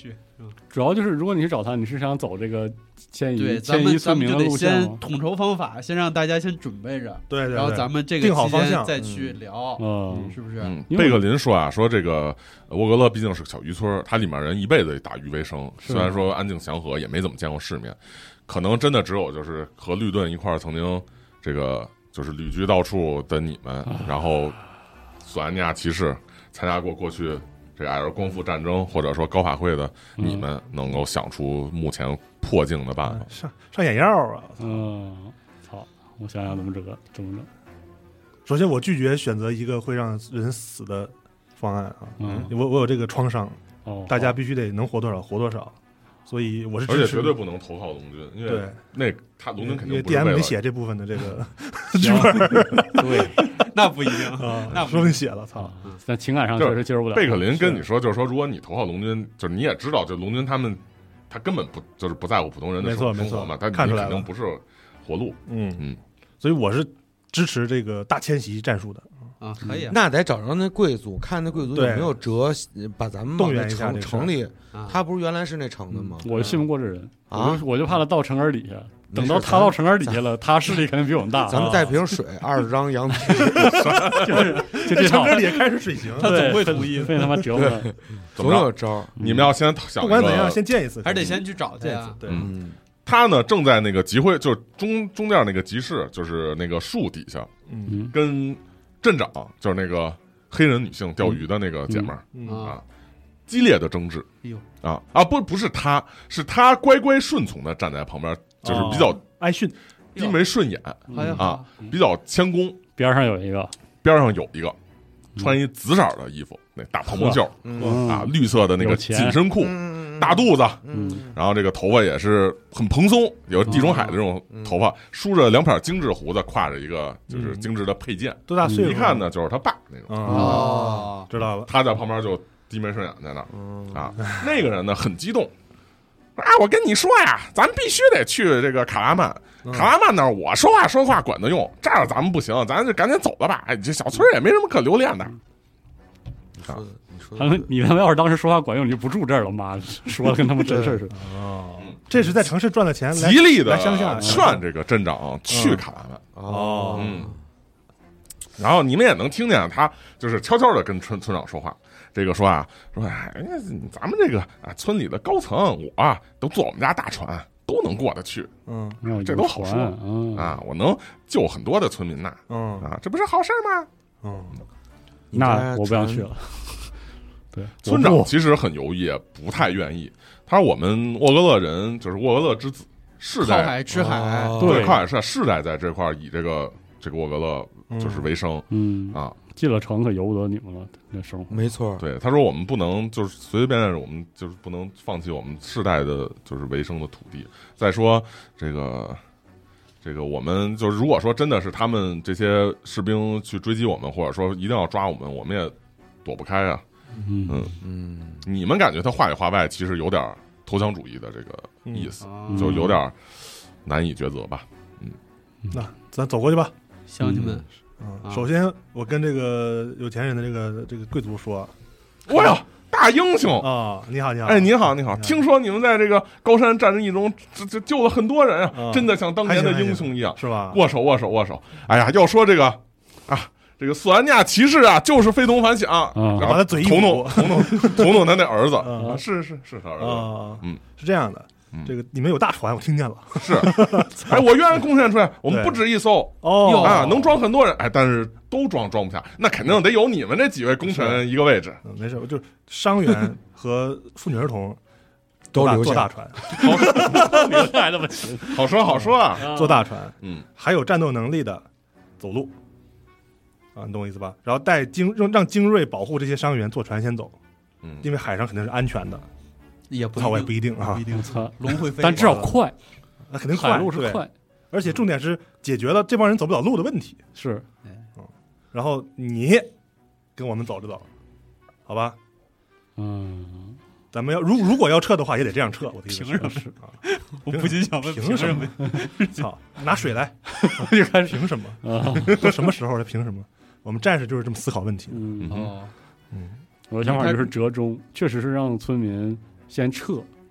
主要就是如果你去找他，你是想走这个迁对， 移迁移村民的路线先吗？ 统筹方法，先让大家先准备着， 对对对， 然后咱们这个定好方期间向再去聊， 嗯， 是不是？ 嗯， 因为贝克林说啊，说这个沃格勒毕竟是个小渔村，它里面人一辈子打鱼为生， 是虽然说安静祥和，也没怎么见过世面，可能真的只有就是和绿盾一块儿曾经这个就是旅居到处的你们，然后索安尼亚骑士参加过过去这个爱尔光复战争，或者说高法会的你们，能够想出目前破境的办法。 上上眼药啊！ 嗯，操，我想想怎么整，怎么整？ 首先，我拒绝选择一个会让人死的方案啊！ 嗯， 我我有这个创伤， 哦， 大家必须得能活多少活多少，所以我是支持而且绝对不能投靠龙军，因为对那他龙军肯因为定不是 D M 没为了写这部分的这个剧本，对那不一定， 啊， 那不说不定写了，操！ 啊，但情感上就是确实接受不了。 贝克林跟你说，就是说，如果你投靠龙军，就是你也知道，就龙军他们，他根本不就是不在乎普通人的没错没错生活嘛，他你看出来了肯定不是活路。 嗯嗯， 所以我是支持这个大迁徙战术的。 啊，可以啊， 那得找着那贵族，看那贵族有对没有辙，把咱们动往那城员一下这个事儿城里。 啊他不是原来是那城的吗？ 我就信不过这人， 啊我就我就怕他到城根底下， 没事等到他到城根底下了，他势力肯定比我们大。 咱们带瓶水，二十张羊皮， 就是就这套， 城根里也开始水行， 他总会同意被他妈折磨。 总怎么着？ 有招儿。 你们要先想一不管怎样， 个， 先见一次， 还是得先去找去啊见一次。。对， 嗯嗯， 他呢正在那个集会，就是中中间那个集市，就是那个树底下， 嗯嗯跟镇长，就是那个黑人女性钓鱼的那个姐们儿， 嗯啊啊，激烈的争执。 哎呦啊啊不不是他，是他乖乖顺从的站在旁边，就是比较挨训， 低眉顺眼哎呀啊，比较谦恭。 边上有一个， 边上有一个穿一紫色的衣服，那大蓬蓬袖嗯啊，绿色的那个有钱紧身裤， 嗯大肚子， 嗯然后这个头发也是很蓬松，有地中海的这种头发，梳着两撇精致胡子，挎着一个就是精致的佩剑， 多大岁数？ 一看呢就是他爸那种。 啊， 哦， 知道了。 他在旁边就低眉顺眼在那儿嗯啊，那个人呢很激动。啊！我跟你说呀，咱必须得去这个卡拉曼。卡拉曼那儿，我说话说话管得用，这儿咱们不行，咱就赶紧走了吧。哎，这小村也没什么可留恋的。 你说的你说他的们你他妈要是当时说话管用，你就不住这儿了，妈的，说的跟他妈真事儿似的。 哦，这是在城市赚了钱，来极力的来乡下劝这个镇长去卡拉曼。 哦， 嗯，然后你们也能听见他就是悄悄的跟村村长说话。这个说啊，说哎，咱们这个啊村里的高层，我啊都坐我们家大船，都能过得去嗯嗯这都好说嗯啊，我能救很多的村民呐嗯啊，这不是好事吗？ 嗯， 你家那我不想去船了。对， 村我不长其实很犹豫，也不太愿意。他说：“我们沃格勒人就是沃格勒之子，世靠代海吃海， 哦对靠海是世代在这块儿以这个这个沃格勒就是为生嗯啊。 进了城可由不得你们了，那生活。 没错， 对，他说我们不能就是随随便便，我们就是不能放弃我们世代的就是为生的土地。再说这个这个，我们就是如果说真的是他们这些士兵去追击我们，或者说一定要抓我们，我们也躲不开啊。 嗯嗯， 嗯， 你们感觉他话里话外其实有点投降主义的这个意思， 啊就有点难以抉择吧。 那咱走过去吧。 乡亲们， 嗯， 啊首先我跟这个有钱人的这个这个贵族说哎呀，大英雄！ 啊，你好你好， 哎，你好，你好！ 你好听说你们在这个高山战役中这这救了很多人啊， 啊真的像当年的还行英雄一样。 是吧？ 握手，握手，握手！哎呀，要说这个啊，这个索安尼亚骑士啊，就是非同凡响。 嗯然后把他嘴一捅捅捂捅捅捅捅他那儿子， 嗯啊是是是他儿子， 啊， 嗯， 是这样的嗯， 这个你们有大船，我听见了是。哎，我愿意贡献出来，我们对不止一艘哦啊，能装很多人。哎，但是都装装不下，那肯定得有你们这几位功臣一个位置。 嗯没事，我就伤员和妇女儿童大都留下。 坐大船， 留下来那么勤， 好说好说啊， 坐大船， 嗯， 还有战斗能力的走路啊，你懂我意思吧？然后带精让让精锐保护这些伤员坐船先走， 嗯因为海上肯定是安全的。 也不操，我也不一定啊不一，定， 操！ 龙会飞， 但至少快， 那肯定海快，对， 路是快， 而且重点是解决了这帮人走不了路的问题。 是然后你跟我们走着走，好吧？ 嗯， 咱们要如如果要撤的话，也得这样撤。我的意思凭什么是啊？ 我不禁想问， 凭什么？操，拿水来， 就开始凭什么？ 啊， 都什么时候了？凭什么？我们战士就是这么思考问题的。 嗯， 哦， 我的想法就是折中，确实是让村民先撤，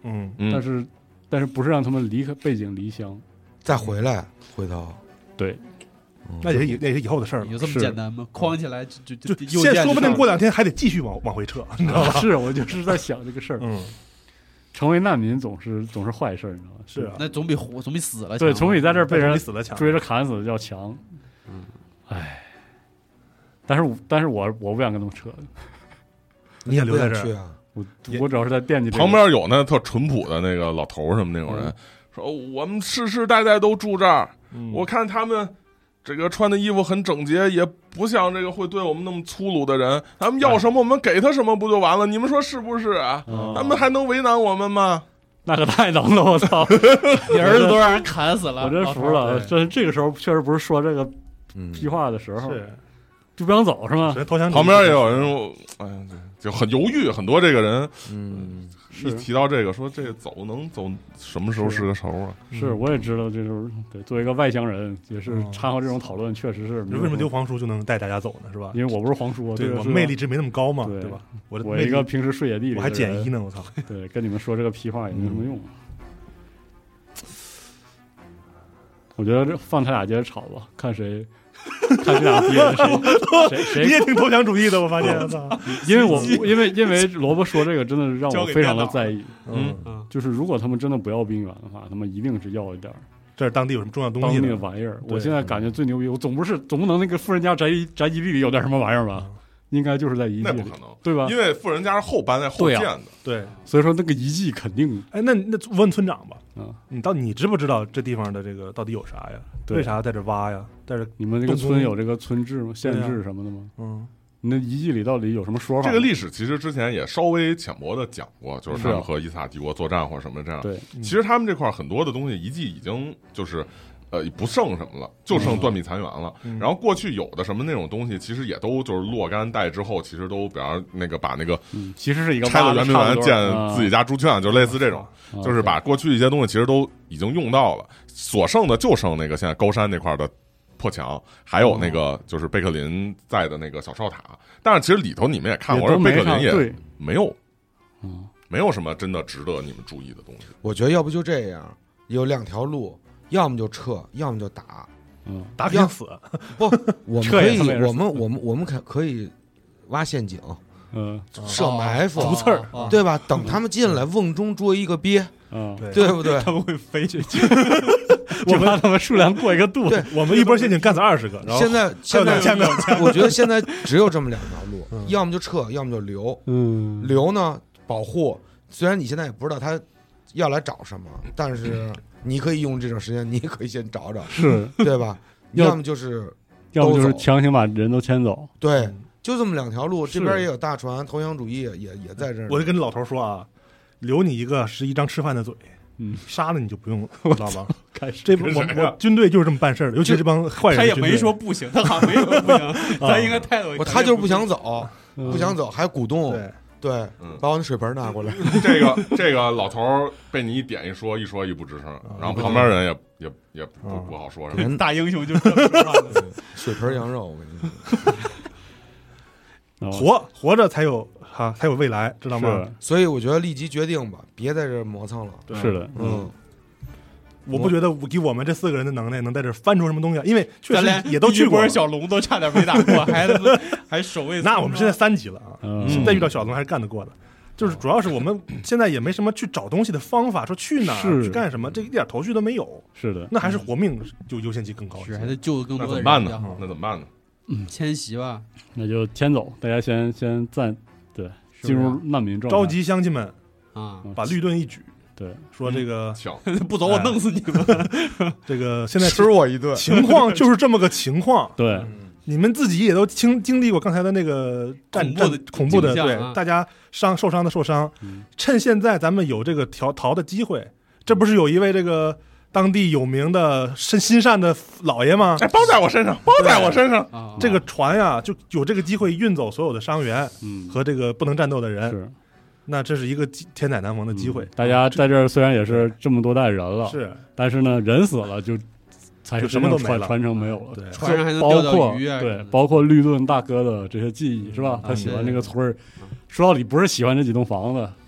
嗯， 嗯但是但是不是让他们离开背井离乡， 再回来回头， 对， 那也是以那也是以后的事儿了。 有这么是简单吗？框起来就就就就右键现说不定上过两天还得继续往往回撤，你知道吧？ 是我就是在想这个事儿， 嗯， 成为难民总是总是坏事儿，你知道吗？ 是啊， 那总比活总比死了强。 对，总比在这儿被人比死了强。 追着砍死要强。 嗯， 唉，但是我但是我我不想跟他们扯， 你也留在这儿， 不想去啊？ 我也我主要是在惦记这个旁边有那特淳朴的那个老头儿什么那种人， 嗯说我们世世代代都住这儿， 嗯我看他们这个穿的衣服很整洁，也不像这个会对我们那么粗鲁的人。他们要什么我们给他什么不就完了？你们说是不是啊？ 嗯他们还能为难我们吗？ 那可太能了，我操！ 你儿子都让人砍死了， 我真服了， 对真这个时候确实不是说这个嗯， 屁话的时候， 是就不想走是吗？ 人投降主义旁边也有人说，哎呀，对，就很犹豫。很多这个人嗯， 一提到这个，说这走能走什么时候是个时候啊？ 是，我也知道，这就是对。作为一个外乡人，也是嗯掺和这种讨论，确实是。 为什么丢皇叔就能带大家走呢？是吧？ 因为我不是皇叔， 对这个是我魅力值没那么高嘛， 对对吧？我的我魅力一个平时睡野地里的我还人减一呢，我操！ 对，跟你们说这个屁话也没什么用。我觉得这放他俩接着吵吧，看谁看这俩敌人谁谁谁， 你也挺投降主义的，我发现，我操！ 因为我因为因为萝卜说这个真的让我非常的在意， 嗯， 嗯， 就是如果他们真的不要兵源的话，他们一定是要一点儿这是当地有什么重要东当地的西呢？ 玩意儿。 对我现在感觉最牛逼，我总不是总不能那个富人家宅宅基地里有点什么玩意儿吧？应该就是在遗迹里那不可，能， 对吧？ 因为富人家是后搬在后对啊建的。 对， 所以说那个遗迹肯定哎，那那问村长吧， 啊， 你到你知不知道这地方的这个到底有啥呀？ 对为啥在这挖呀？在这， 你们这个东宫村有这个村制吗？县对啊制什么的吗？ 嗯你那遗迹里到底有什么说法？ 这个历史其实之前也稍微浅薄的讲过，就是他是啊们和伊斯塔帝国作战或者什么这样。 对， 其实他们这块很多的东西遗迹已经就是。呃，不剩什么了，就剩断壁残垣了。 嗯然后过去有的什么那种东西，其实也都就是若干代之后，其实都比方那个把那个嗯，其实是一个拆了圆明园建自己家， 家猪圈，就类似这种， 啊就是把过去一些东西其实都已经用到了，所剩的就剩那个现在高山那块的破墙，还有那个就是贝克林在的那个小哨塔。但是其实里头你们也看过， 也都没贝克林也啥对没有， 嗯， 没有什么真的值得你们注意的东西。 我觉得要不就这样，有两条路，要么就撤，要么就打。 嗯， 打肯定死， 不，我们撤可以也他妈也，是我们我们我们可可以挖陷阱、 嗯设埋伏， 毒刺儿啊， 对吧？等他们进来，瓮中捉一个鳖， 嗯， 对对不对？ 他们会飞去， 我怕他们数量过一个度， 对我们一波陷阱干死二十个，然后现在现在两千个我觉得现在只有这么两条路嗯， 要么就撤，要么就留。 嗯， 留呢，保护。虽然你现在也不知道他要来找什么，但是你可以用这种时间，你也可以先找找， 是， 对吧？ 要要么就是要不就是都走强行把人都牵走， 对，就这么两条路。 是这边也有大船，投降主义也也在这儿呢。 我就跟老头说啊，留你一个是一张吃饭的嘴， 嗯， 杀了你就不用了，知道吧？ 开始这我我军队就是这么办事儿的，尤其是这帮坏人。 他也没说，不行，他好像没说不行，咱应该态度不，他就是不想走，不想走， 走，还鼓动， 对， 对嗯， 把我那水盆拿过来。 这个这个老头儿被你一点一说，一说一不吱声，然后旁边人也也也不嗯不好说什么。 人大英雄就这么说话的。 水盆羊肉，我跟你说。 哦活活着才有哈才有未来，知道吗？ 是所以我觉得立即决定吧，别在这儿磨蹭了。 对是的， 嗯， 我不觉得我以我们这四个人的能耐能在这儿翻出什么东西来，因为确咱连实也都去过了。 一波小龙都差点没打过，还还守卫。 那我们现在三级了啊， 嗯现在遇到小龙还是干得过的。就是主要是我们现在也没什么去找东西的方法，说去哪儿是去干什么，这一点头绪都没有。 是的， 那还是活命就优先级更高一些。 是还得救更那多的怎么办呢人比较好？ 那怎么办呢？ 嗯，迁徙吧， 那就迁走，大家先先暂对是不是进入难民状态， 召集乡亲们， 啊， 嗯把绿盾一举， 对， 说这个抢不走我弄死你们！ 这个现在吃我一顿。 情况就是这么个情况。 对， 你们自己也都经经历过刚才的那个战恐怖的战恐怖的，对景象啊大家伤受伤的受伤嗯， 趁现在咱们有这个逃逃的机会，这不是有一位这个当地有名的深心善的老爷吗？ 哎，包在我身上，包在我身上。 啊， 这个船呀，就有这个机会运走所有的伤员嗯， 和这个不能战斗的人， 是那这是一个机天载难逢的机会嗯。大家在这儿虽然也是这么多代人了， 是， 但是呢，人死了就才是就什么都没了真正传传承没有了。 对， 船上还能包钓钓括鱼啊， 对，包括绿盾大哥的这些记忆是吧？ 嗯他喜欢对这个村儿，说到底不是喜欢这几栋房子，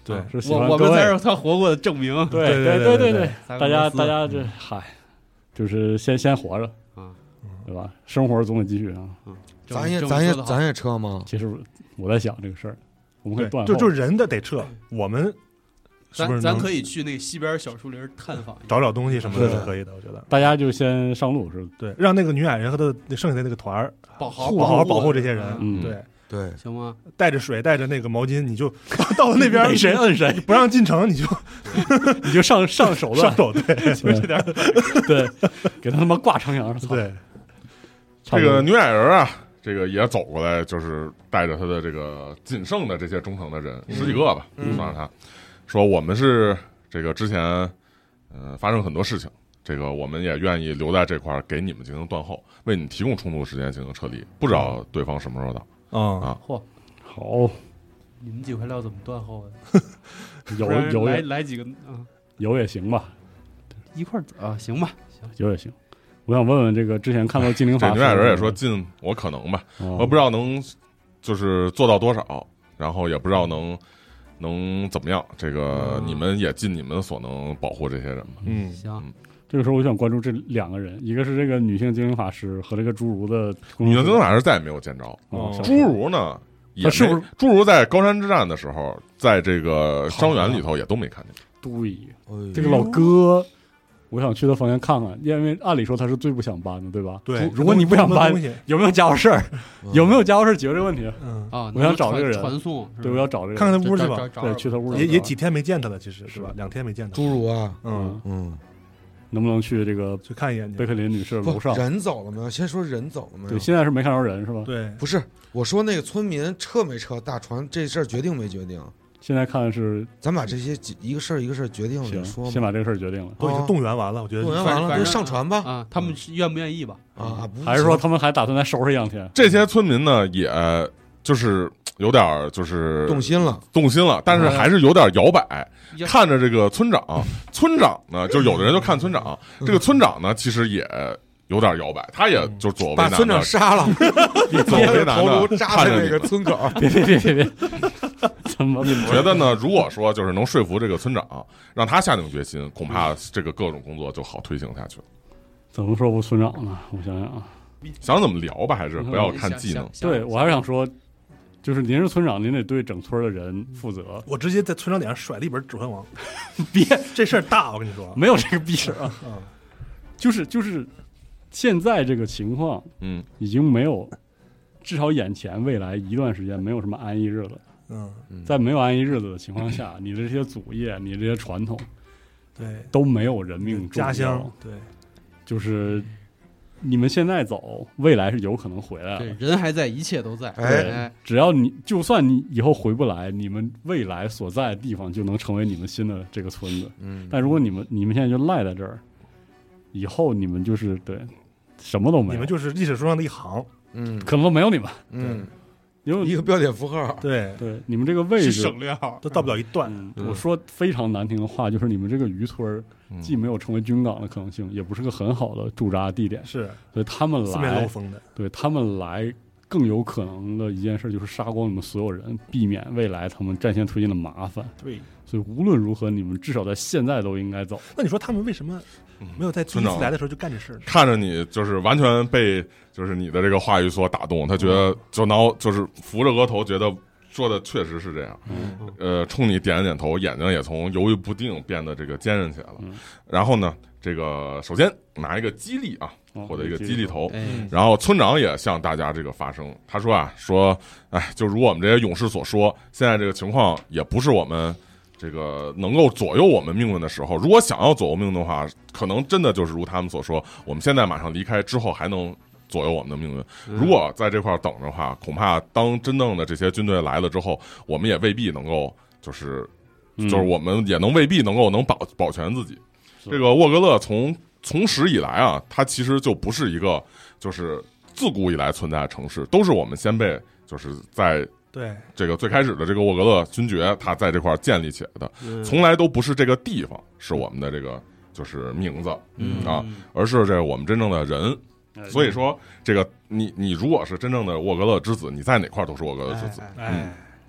对是喜我欢各位我们才是他活过的证明。 对对对对对对对， 大家萨格罗斯大家这嗨，就是先先活着啊， 对吧？生活总得继续啊。 证咱也证说得好咱也咱也撤吗？ 其实我在想这个事儿，我们可以对， 断后就就人的得撤，我们是不是能咱咱可以去那个西边小树林探访一下。 找找东西什么的对是可以的，我觉得。 大家就先上路是， 对，让那个女矮人和他的剩下的那个团儿保好护好好保护护这些人。 嗯对， 对， 行吗？ 带着水，带着那个毛巾，你就到了那边逮谁摁谁， 不让进城，你就你就上上手段， 上手，对，就是这点儿。 对，给他他妈挂城墙上，操对， 差不多这个女矮人啊，这个也走过来，就是带着他的这个仅剩的这些忠诚的人，十几个吧， 嗯算上他，说我们是这个之前呃发生很多事情，这个我们也愿意留在这块儿给你们进行断后，为你提供充足的时间进行撤离。不知道对方什么时候到啊， 啊？ 嚯， 好， 你们几块料怎么断后的？ 有不然来有也来几个啊， 有也行吧， 一块儿走啊，行吧，行。 有也行。我想问问这个之前看到精灵法师， 这女矮人也说尽我可能吧， 哦， 我不知道能就是做到多少，然后也不知道能能怎么样。这个嗯你们也尽你们所能保护这些人吧。 嗯， 行， 这个时候我想关注这两个人，一个是这个女性精灵法师和这个侏儒的公主女性精灵法师再也没有见着， 哦，小侏儒呢也没他是不是侏儒在高山之战的时候，在这个伤员里头也都没看见。 对， 哎这个老哥，我想去他房间看看，因为按理说他是最不想搬的，对吧？ 对， 如果你不想搬东，西， 有没有家伙事儿？ 嗯有没有家伙事儿解决这个问题？ 嗯， 啊， 我想找这个人传传送，是吧对，我要找这个看人， 看他屋去吧。 对， 找找找去他屋里也也几天没见他了，其实是吧？两天没见他。 侏儒啊， 嗯， 嗯， 能不能去这个去看一眼去。 贝克林女士楼不， 上？ 人走了没有？先说人走了没有？ 对，现在是没看着人是吧？ 对， 不是，我说那个村民撤没撤大船这事儿决定没决定？ 现在看是咱把这些几一个事儿一个事儿决定了再行， 说嘛。 先把这个事儿决定了。 都已经动员完了，我觉得动员完了就反反正上船吧。 啊，他们是愿不愿意吧？ 啊，不还是说他们还打算再收拾一两天？ 这些村民呢，也就是有点儿就是动心了？ 动心了，但是还是有点摇摆。 呀看着这个村长，村长呢，就有的人就看村长，这个村长呢，其实也有点摇摆，他也就左右为难把村长的， 杀了， 左右为难头颅的扎在那个看着你们。 村口。 别别别别别！怎么你们觉得呢？如果说就是能说服这个村长，让他下定决心，恐怕这个各种工作就好推行下去了。 怎么说服村长呢？我想想啊， 想怎么聊吧，还是不要看技能。 想对我还是想说，就是您是村长，您得对整村的人负责， 我直接在村长脸上甩了一本《指环王》， 别这事儿大，我跟你说。 没有这个逼事儿啊。 嗯就是就是现在这个情况嗯， 已经没有，至少眼前未来一段时间没有什么安逸日子。 嗯， 在没有安逸日子的情况下，你的这些祖业、你这些传统对， 都没有人命重要家乡，对， 就是你们现在走，未来是有可能回来对的。 人还在，一切都在。 哎哎， 只要你就算你以后回不来，你们未来所在的地方就能成为你们新的这个村子。 嗯， 但如果你们你们现在就赖在这儿，以后你们就是对什么都没有， 你们就是历史书上的一行。 嗯可能都没有你们， 嗯， 因为一个标点符号。 对， 对你们这个位是置省略号， 都到不了一段。 嗯， 嗯我说非常难听的话，就是你们这个渔村儿嗯既没有成为军港的可能性，也不是个很好的驻扎地点， 是所以他们四面漏来， 风的。 对他们来更有可能的一件事就是杀光你们所有人，避免未来他们战线推进的麻烦。 对， 所以无论如何，你们至少在现在都应该走。 那你说他们为什么没有在第一村长次来的时候就干这事儿呢？ 看着你就是完全被就是你的这个话语所打动，他觉得就挠就是扶着额头，觉得说的确实是这样。 嗯呃，冲你点了点头，眼睛也从犹豫不定变得这个坚韧起来了。 嗯然后呢，这个首先拿一个激励啊， 哦获得一个激励头。 哎， 然后村长也向大家这个发声，他说啊，说，哎，就如我们这些勇士所说，现在这个情况也不是我们这个能够左右我们命运的时候。如果想要左右命运的话，可能真的就是如他们所说，我们现在马上离开之后还能左右我们的命运。如果在这块等着的话，恐怕当真正的这些军队来了之后，我们也未必能够就是嗯就是我们也能未必能够能保保全自己。 是这个沃格勒从从始以来啊，它其实就不是一个就是自古以来存在的城市，都是我们先辈就是在对， 这个最开始的这个沃格勒勋爵，他在这块建立起来的， 嗯从来都不是这个地方是我们的这个就是名字， 嗯啊，而是这个我们真正的人。 哎所以说，这个你你如果是真正的沃格勒之子，你在哪块都是沃格勒之子。 哎，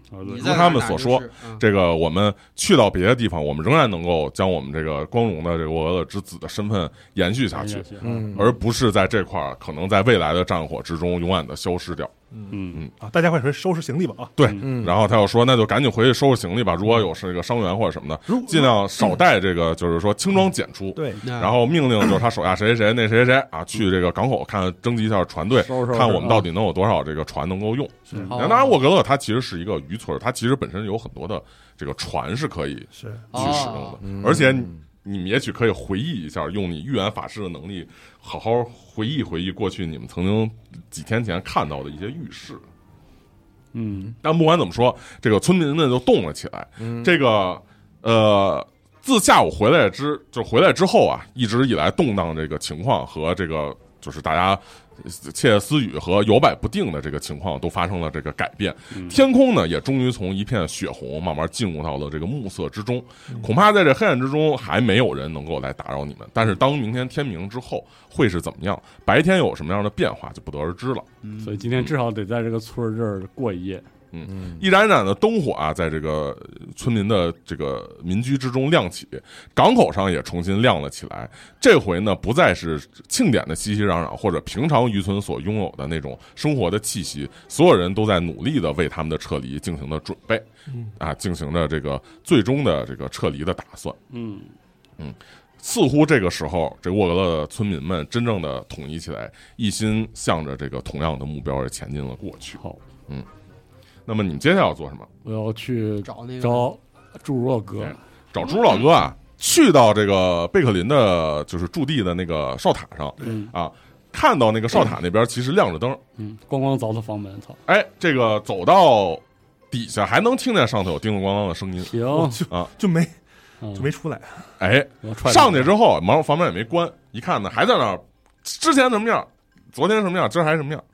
如你在他们所说哪儿哪儿就是嗯这个我们去到别的地方，我们仍然能够将我们这个光荣的这个沃格勒之子的身份延续下去， 嗯， 而不是在这块儿可能在未来的战火之中永远的消失掉。 嗯嗯啊，大家快收拾行李吧啊！ 对， 嗯然后他又说，那就赶紧回去收拾行李吧。如果有这个伤员或者什么的， 如尽量少带这个，就是说轻装简出。 对， 那然后命令就是他手下谁谁谁那谁谁谁啊，去这个港口看征集一下船队， 收拾收拾看我们到底能有多少这个船能够用。 好当然，沃格勒它其实是一个渔村，它其实本身有很多的这个船是可以是去使用的， 嗯而且你你们也许可以回忆一下，用你预言法师的能力，好好回忆回忆过去你们曾经几天前看到的一些预示。 嗯但不管怎么说，这个村民们就动了起来。 嗯这个呃，自下午回来之就回来之后啊，一直以来动荡这个情况和这个就是大家窃窃私语和摇摆不定的这个情况都发生了这个改变。 嗯天空呢，也终于从一片血红慢慢进入到了这个暮色之中。恐怕在这黑暗之中，还没有人能够来打扰你们。但是当明天天明之后，会是怎么样？白天有什么样的变化，就不得而知了。 所以今天至少得在这个村儿这儿过一夜。 嗯一盏盏的灯火啊，在这个村民的这个民居之中亮起，港口上也重新亮了起来。这回呢，不再是庆典的熙熙攘攘，或者平常渔村所拥有的那种生活的气息。所有人都在努力的为他们的撤离进行了准备，啊，进行着这个最终的这个撤离的打算。 嗯似乎这个时候，这沃格勒的村民们真正的统一起来，一心向着这个同样的目标而前进了过去。 好， 那么你们接下来要做什么？ 我要去找那个找侏儒哥。 哎找猪老哥啊，去到这个贝克林的，就是驻地的那个哨塔上嗯啊，看到那个哨塔那边其实亮着灯， 嗯，咣咣凿他房门，操！ 哎，这个走到底下还能听见上头有叮铃咣啷的声音行， 就啊， 就没嗯就没出来， 哎， 我要踹他上去之后门房门也没关，一看呢还在那儿，之前什么样，昨天什么样，今儿还什么样，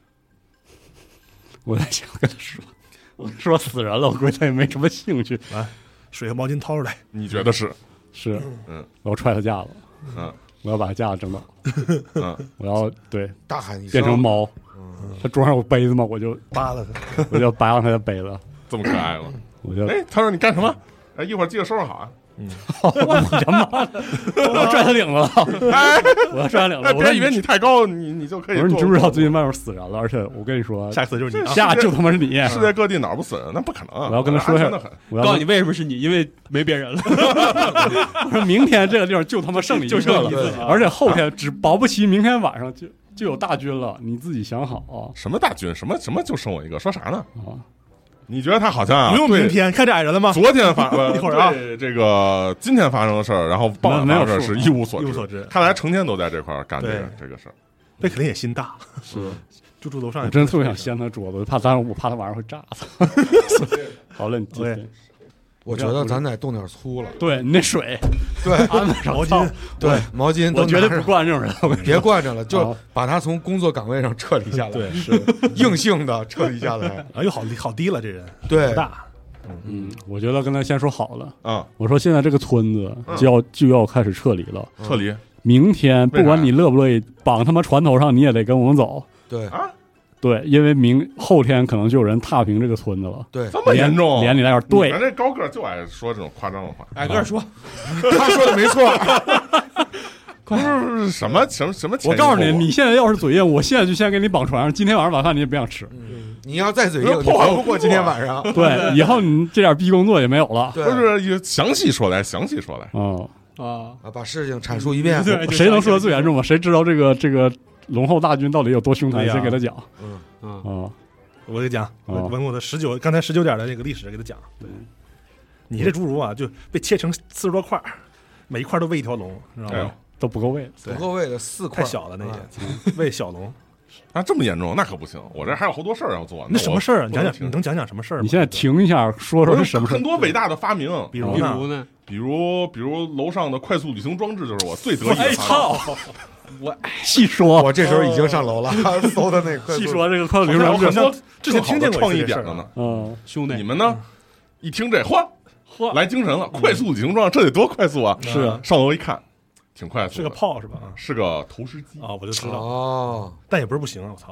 我在想跟他说，我说死人了，我估计他也没什么兴趣。 水和毛巾掏出来， 你觉得是？ 是， 嗯， 我要踹他架子， 嗯我要把他架子整倒， 嗯， 我要对大喊一声， 变成猫。 嗯他桌上有杯子嘛，我就扒拉他， 我就扒拉他的杯子， 这么可爱吗？ 我就哎，他说你干什么？哎，一会儿记得收拾好啊。 我他妈的，我要拽他领子了， 哎， 我要拽他领子。 哎， 我说别以为你太高，你你就可以做。 我说你知不知道最近外面死人了？而且我跟你说， 下次就是你啊， 下就他妈是你。 世界各地哪儿不死人？那不可能啊！ 我要跟他说一下安全的很。 我要告诉你为什么是你，因为没别人了。 我说明天这个地方就他妈剩你一就个了剩你自己， 而且后天只保不齐明天晚上就就有大军了，你自己想好什么大军？什么什么就剩我一个？说啥呢？ 啊！ 你觉得他好像啊？ 不用对明天，看这矮人了吗？ 昨天发呃一会儿啊对这个今天发生的事儿，然后傍晚没有发生的事数是一无所知。 一无所知看来成天都在这块儿干这个对这个事儿。 贝克林也心大， 是就住楼上也不是， 我真的特别想掀他桌子，我怕咱我怕他晚上会炸他。好了，你继续对我觉得咱得动点粗了， 对你那水对安排上毛操巾， 对，毛巾我绝对不都拿上， 惯这种人。我跟你别惯着了，就啊把他从工作岗位上撤离下来， 对， 是硬性的撤离下来， 啊，又好好低了，这人对好，大， 嗯，我觉得跟他先说好了。 啊， 我说现在这个村子嗯就要就要开始撤离了， 撤离明天为啥不管你乐不乐意，绑他妈船头上你也得跟我们走。 对啊， 对，因为明后天可能就有人踏平这个村子了。 对， 这么严重？ 连你来点对咱，这高个儿就爱说这种夸张的话。 矮个儿说， 他说的没错， 不是什么什么什么前因我告诉你， 后果你现在要是嘴硬，我现在就先给你绑船上，今天晚上晚饭你也别想吃。 你要再嘴硬，你活不过今天晚上， 对，以后你这点逼工作也没有了。 对， 不是也详细说来，详细说来。 嗯， 啊， 啊，把事情阐述一遍， 对谁能说的最严重吗？谁知道这个这个龙后大军到底有多凶残？ 对呀先给他讲。 嗯， 嗯， 啊， 我给你讲，我哦文我的十九，刚才十九点的那个历史给他讲。对，你这侏儒啊，就被切成四十多块儿，每一块都喂一条龙，知道哎呦吗？ 都不够喂。 不够位的四块太小了那啊些，喂小龙。 啊，这么严重，那可不行！我这还有好多事儿要做。 那什么事儿啊？ 我你讲讲， 不能你能讲讲什么事儿吗？ 你现在停一下，说说是什么事很？多伟大的发明， 比如呢？ 比如呢？ 比如比如楼上的快速旅行装置，就是我最得意的哎发明。 操！我细说， 我这时候已经上楼了，搜的那快速细说这个快速流好程像有很多之前听见过创一次这事儿意点的呢。 嗯， 兄弟， 你们呢？一听这，嚯， 呵， 来精神了！快速旅行装，这得多快速啊！ 是啊上楼一看，挺快速的， 是个炮是吧？啊是个投石机。 啊，我就知道， 哦， 但也不是不行啊！我操，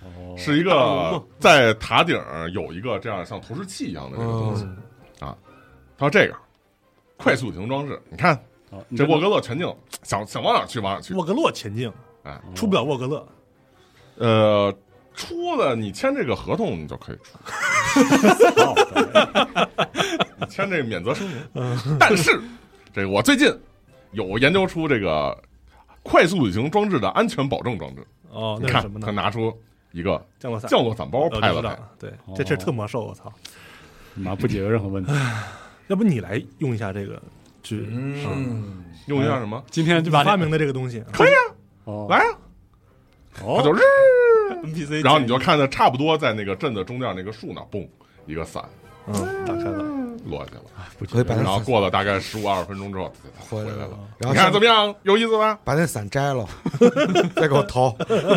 哦是一个在塔顶有一个这样像投石器一样的这个东西、 嗯、 啊。他说这个快速型装置，你看、哦、这沃格勒全境，想想往哪去往哪去。 沃格勒全境， 哎， 出不了沃格勒。 呃，出了你签这个合同，你就可以出。你签这个免责声明。嗯、但是这个我最近有研究出这个快速旅行装置的安全保证装置。 哦， 你看什么呢？他拿出一个降落伞， 降落伞包拍了拍。 对，这这特魔兽，我操！ 妈不解决任何问题。 要不你来用一下这个，去嗯， 用一下什么？ 今天就把发明的这个东西， 可以啊， 哦， 来啊， 哦， 他就日 N P C， 然后你就看着差不多在那个镇子中间那个树那，嘣，一个伞， 嗯，打开了， 落下去了， 可以把然后过了大概十五二十分钟之后回来了。 然后你看怎么样？有意思吧？ 把那伞摘了，再给我掏，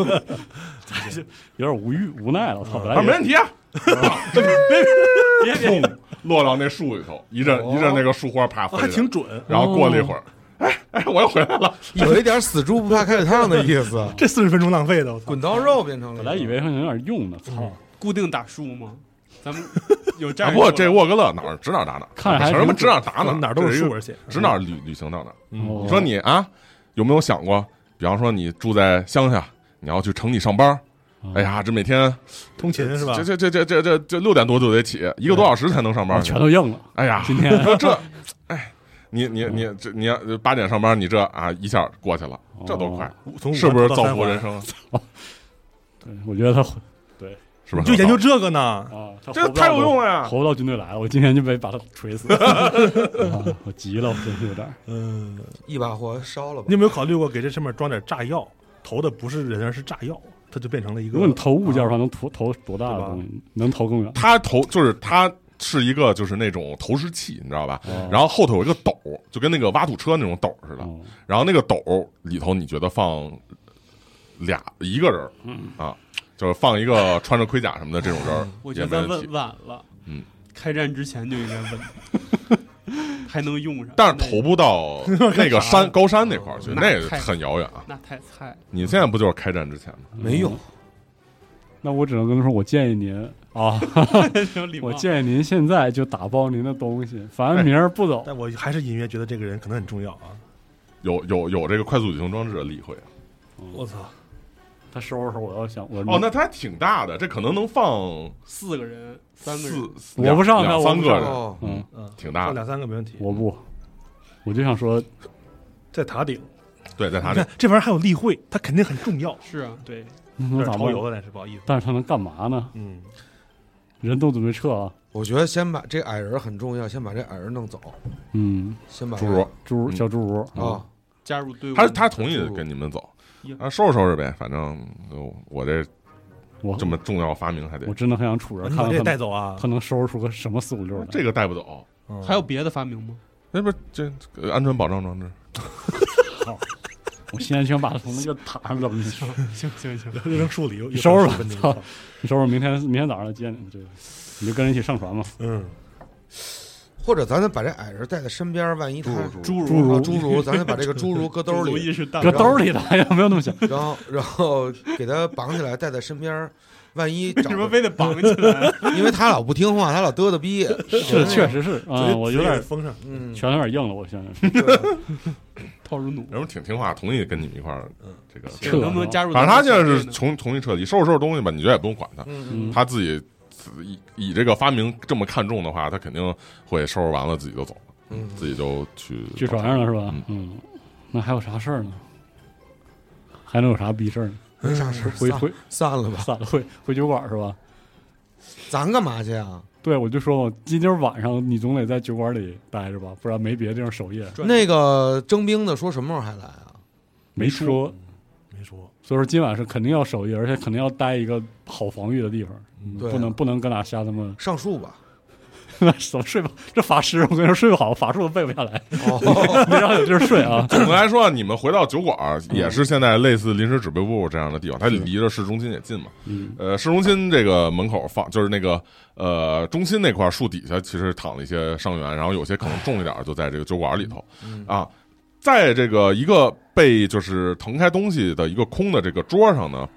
有点无语无奈了，我操！ 啊，没问题啊， 别别别， 落到那树里头，一阵一阵那个树花啪飞， 还挺准。 然后过了一会儿，哎哎，我又回来了， 有一点死猪不怕开水烫的意思。 这四十分钟浪费的，我操！ 滚刀肉变成了。 本来以为会有点用呢，操！ 固定打树吗？咱们有这啊， 样。 不过这沃格勒哪儿指哪儿打哪儿， 看着还什么指哪儿打哪儿， 哪儿都是树，而且指哪儿旅旅行到哪儿。 嗯你说你啊，有没有想过，比方说你住在乡下，你要去城里上班，哎呀，这每天通勤是吧？ 这这这这这这这六点多就得起，一个多小时才能上班， 全都硬了。 哎呀， 今天说这，哎，你你你这你要八点上班，你这啊一下过去了，这多快， 从是不是造福人生？ 对，我觉得他对。 是吧？ 就研究这个呢啊， 这太有用了呀！ 活不到军队来了，我今天就得把他锤死。啊、我急了，我真是有点。 嗯，一把火烧了吧？ 你有没有考虑过给这上面装点炸药？投的不是人，而是炸药，它就变成了一个。 如果你投物件的话，能投投多大的东西？能投更远？ 它投就是它是一个就是那种投石器，你知道吧？哦、然后后头有一个斗，就跟那个挖土车那种斗似的。哦、然后那个斗里头，你觉得放俩一个人？嗯啊。就是放一个穿着盔甲什么的这种人， 我觉得咱问晚了。 嗯， 开战之前就应该问，还能用上。 但是投不到那个山高山那块儿去，那个很遥远啊。 那太菜。 你现在不就是开战之前吗？ 没用。 那我只能跟他说，我建议您啊，我建议您现在就打包您的东西，反正明儿不走。 但我还是隐约觉得这个人可能很重要啊。 有有有这个快速旅行装置的例会啊！ 我操！ 他收拾时候，我要想我哦，那他还挺大的，这可能能放四个人、三个人， 我不上， 两三个人， 嗯嗯，挺大的， 两三个没问题。 我不，我就想说， 在塔顶， 对，在塔顶， 这玩意儿还有例会，它肯定很重要。 是啊，对， 有点超油的，但是不好意思。 但是他能干嘛呢？ 嗯， 人都准备撤啊。 我觉得先把这矮人很重要，先把这矮人弄走。 嗯， 先把侏儒、 侏儒、小侏儒啊， 加入队伍。 他他同意跟你们走。啊，收拾收拾呗，反正我这我这么重要发明还得， 我真的很想杵着，看看他带走啊， 他能收拾出个什么四五六的。 这个带不走， 嗯、还有别的发明吗？ 那不这安全保障装置。 好，我现在就想把它从那个塔上扔进去。 行行行， 扔树里， 你收拾吧，操！你收拾，明天明天早上接你，这你就跟人一起上船嘛。 嗯。 或者咱得把这矮人带在身边，万一他侏儒侏儒侏儒，咱得把这个侏儒搁兜里， 搁兜里的，哎呀，没有那么想。 然后然后给他绑起来，带在身边，万一为什么非得绑起来？ 因为他老不听话，他老嘚嘚逼。 是，确实是啊，我有点封上， 嗯， 拳有点硬了，我现在套入弩。 人们挺听话，同意跟你们一块儿，嗯，这个撤能不能加入？ 反正他现在是从同意撤离，收拾收拾东西吧，你觉得也不用管他， 嗯， 他自己。以以这个发明这么看重的话，他肯定会收拾完了自己就走了， 嗯， 自己就去去船上了是吧？ 嗯, 嗯，那还有啥事儿呢？还能有啥逼事儿呢？ 没啥事儿， 回回散了吧， 散了，回回酒馆是吧？ 咱干嘛去啊？ 对，我就说嘛，今天晚上你总得在酒馆里待着吧，不然没别的地方守夜。 那个征兵的说什么时候还来啊？ 没说， 没说。 所以说今晚是肯定要守夜，而且肯定要待一个好防御的地方， 嗯、 不能不能跟哪瞎他妈上树吧。 怎么睡吧？这法师，我跟你说，睡不好，法术都背不下来。哦，没让有地儿睡啊。 总的来说，你们回到酒馆也是现在类似临时指挥部这样的地方，它离着市中心也近嘛。 嗯， 呃，市中心这个门口放就是那个呃中心那块树底下，其实躺了一些伤员，然后有些可能重一点，就在这个酒馆里头、 嗯、 啊。在这个一个被就是腾开东西的一个空的这个桌上呢，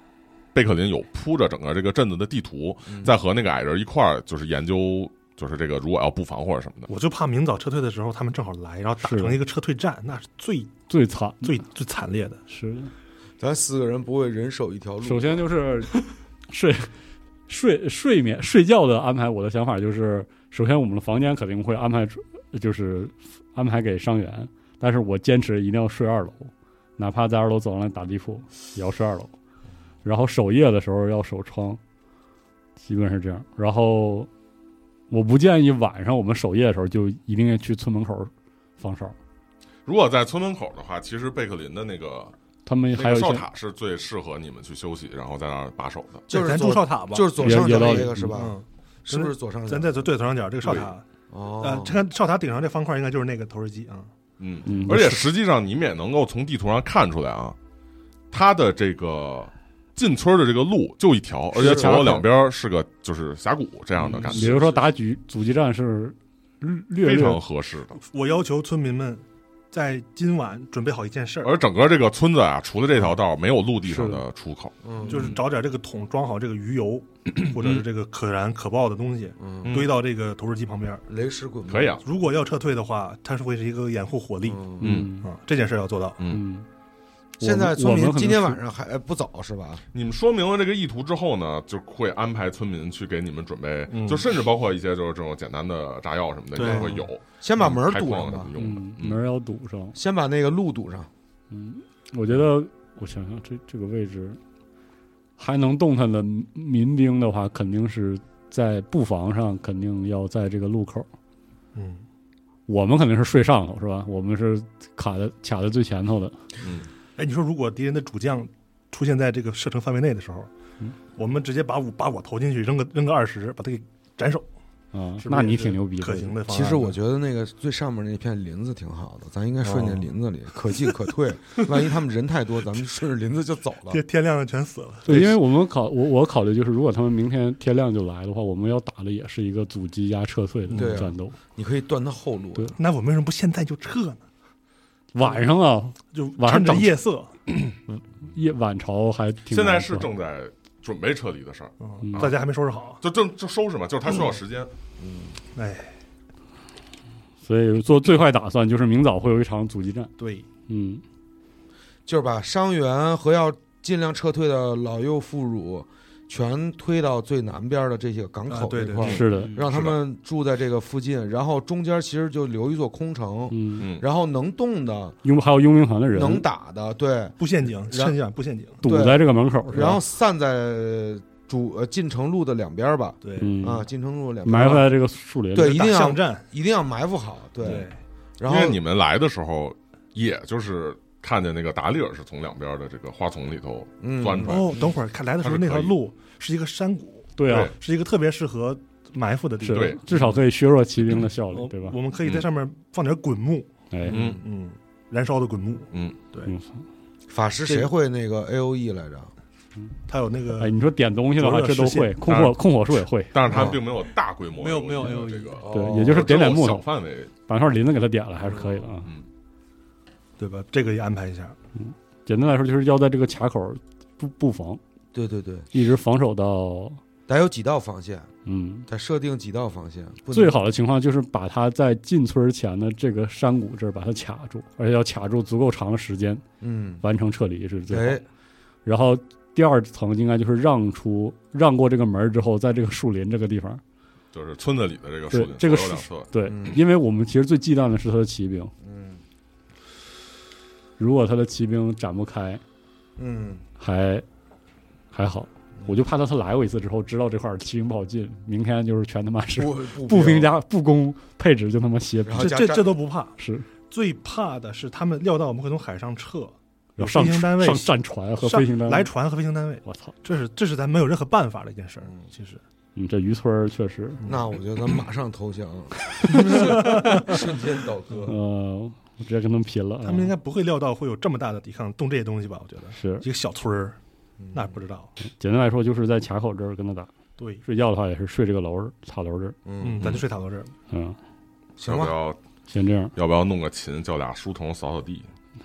贝克林有铺着整个这个镇子的地图， 嗯再和那个矮人一块儿就是研究，就是这个如果要布防或者什么的。 我就怕明早撤退的时候他们正好来，然后打成一个撤退战，那是最最惨最最惨烈的。 是的。 咱四个人不会人手一条路。 首先就是睡睡睡眠睡觉的安排，我的想法就是，首先我们的房间肯定会安排出，就是安排给伤员，但是我坚持一定要睡二楼，哪怕在二楼走廊打地铺也要睡二楼。然后守夜的时候要守窗，基本是这样。然后我不建议晚上我们守夜的时候就一定要去村门口放哨。 如果在村门口的话，其实贝克林的那个。 他们还有那个哨塔是最适合你们去休息，然后在那儿把守的。 就是咱住哨塔吧， 就是左上角那个是吧？ 嗯， 是不是左上角？ 咱在最左上角这个哨塔， 哦， 呃，这看哨塔顶上这方块应该就是那个投石机啊。 嗯嗯， 而且实际上你们也能够从地图上看出来啊，它的这个进村的这个路就一条，而且左右两边是个就是峡谷这样的感觉。 比如说打狙阻击战是略略非常合适的。 我要求村民们在今晚准备好一件事儿， 而整个这个村子啊，除了这条道，没有陆地上的出口， 嗯， 就是找点这个桶装好这个鱼油，或者是这个可燃可爆的东西， 嗯， 堆到这个投石机旁边。 雷石滚可以啊。 如果要撤退的话，它是会是一个掩护火力嗯啊，这件事要做到。 嗯， 嗯， 现在村民今天晚上上还不走是吧？ 你们说明了这个意图之后呢，就会安排村民去给你们准备， 嗯就甚至包括一些就是这种简单的炸药什么的， 对也会有。 先把门开堵上吧矿什么，用的嗯， 嗯门要堵上。 先把那个路堵上。 嗯，我觉得我想想，这这个位置还能动弹的民兵的话，肯定是在布防上，肯定要在这个路口。 嗯， 我们肯定是睡上头，是吧？我们是卡的卡在最前头的。 嗯， 哎，你说如果敌人的主将出现在这个射程范围内的时候， 嗯我们直接把我把我投进去，扔个扔个二十，把他给斩首， 啊， 是不是那你挺牛逼的， 可行的方案。 其实我觉得那个最上面那片林子挺好的，咱应该顺那林子里，可进可退。万一他们人太多，咱们顺着林子就走了。 天天亮了全死了。 对，因为我们考我我考虑就是，如果他们明天天亮就来的话，我们要打的也是一个阻击加撤退对啊的战斗。 你可以断他后路。 对那我们为什么不现在就撤呢？ 晚上啊， 就趁着晚上整夜色， 夜晚朝还挺现在难受是正在准备撤离的事儿， 嗯，大家还没收拾好。 就正就收拾嘛，就是他需要时间。 哎， 所以做最坏打算就是明早会有一场阻击战。 对， 嗯， 就是把伤员和要尽量撤退的老幼妇孺全推到最南边的这些港口啊对这块儿， 对是的， 让他们住在这个附近，然后中间其实就留一座空城， 嗯， 嗯， 然后能动的、 佣还有佣兵团的人能打的，对， 布陷阱，趁机布陷阱。 堵在这个门口，是吧然后散在主呃进城路的两边吧， 对， 嗯啊，进城路两边埋伏在这个树林里。 对，一打定要巷战。 一定要埋伏好，对， 对， 然后因为你们来的时候，也就是看见那个达利尔是从两边的这个花丛里头嗯钻出来的。 哦，等会儿看来的时候，那条路是一个山谷， 对啊， 是一个特别适合埋伏的地是方。 对至少可以削弱骑兵的效率， 我对吧？ 我们可以在上面放点滚木， 哎， 嗯嗯，燃烧的滚木。 嗯， 对， 嗯， 法师谁会那个 A O E 来着？ 它有那个哎，你说点东西的话， 有热这都会， 实现控火控火术也会， 但是它哦并没有大规模， 没有没有这个， 对， 哦也就是点点木小头， 范围。 把那块林子给它点了，还是可以的啊。 嗯， 对吧？这个也安排一下。 简单来说，就是要在这个卡口布布防， 对对对， 一直防守到得有几道防线， 嗯。 得设定几道防线。不能最好的情况就是把它在进村前的这个山谷这儿把它卡住，而且要卡住足够长的时间， 嗯， 完成撤离是最好的。 哎， 然后第二层应该就是让出让过这个门之后，在这个树林这个地方， 就是村子里的这个树林， 对这个左右两侧。 对， 嗯因为我们其实最忌惮的是他的骑兵， 嗯如果他的骑兵展不开， 嗯， 还还好。我就怕他他来过一次之后，知道这块儿骑兵不好进，明天就是全他妈是步步兵加步攻配置就他妈歇逼然，后加这这这都不怕， 是最怕的是他们料到我们会从海上撤，有上飞行单位上战船和飞行单位来船和飞行单位， 我操， 这是这是咱没有任何办法的一件事儿。其实， 嗯，这渔村儿确实， 那我觉得咱们马上投降，瞬间倒戈。 呃，我直接跟他们拼了啊。 他们应该不会料到会有这么大的抵抗，动这些东西吧？我觉得是一个小村儿，那不知道。 简单来说，就是在卡口这儿跟他打。 对， 睡觉的话也是睡这个楼儿塔楼这儿。 嗯，咱就睡塔楼这儿。 嗯， 行吧， 要不要先这样。 要不要弄个琴，叫俩书童扫扫地？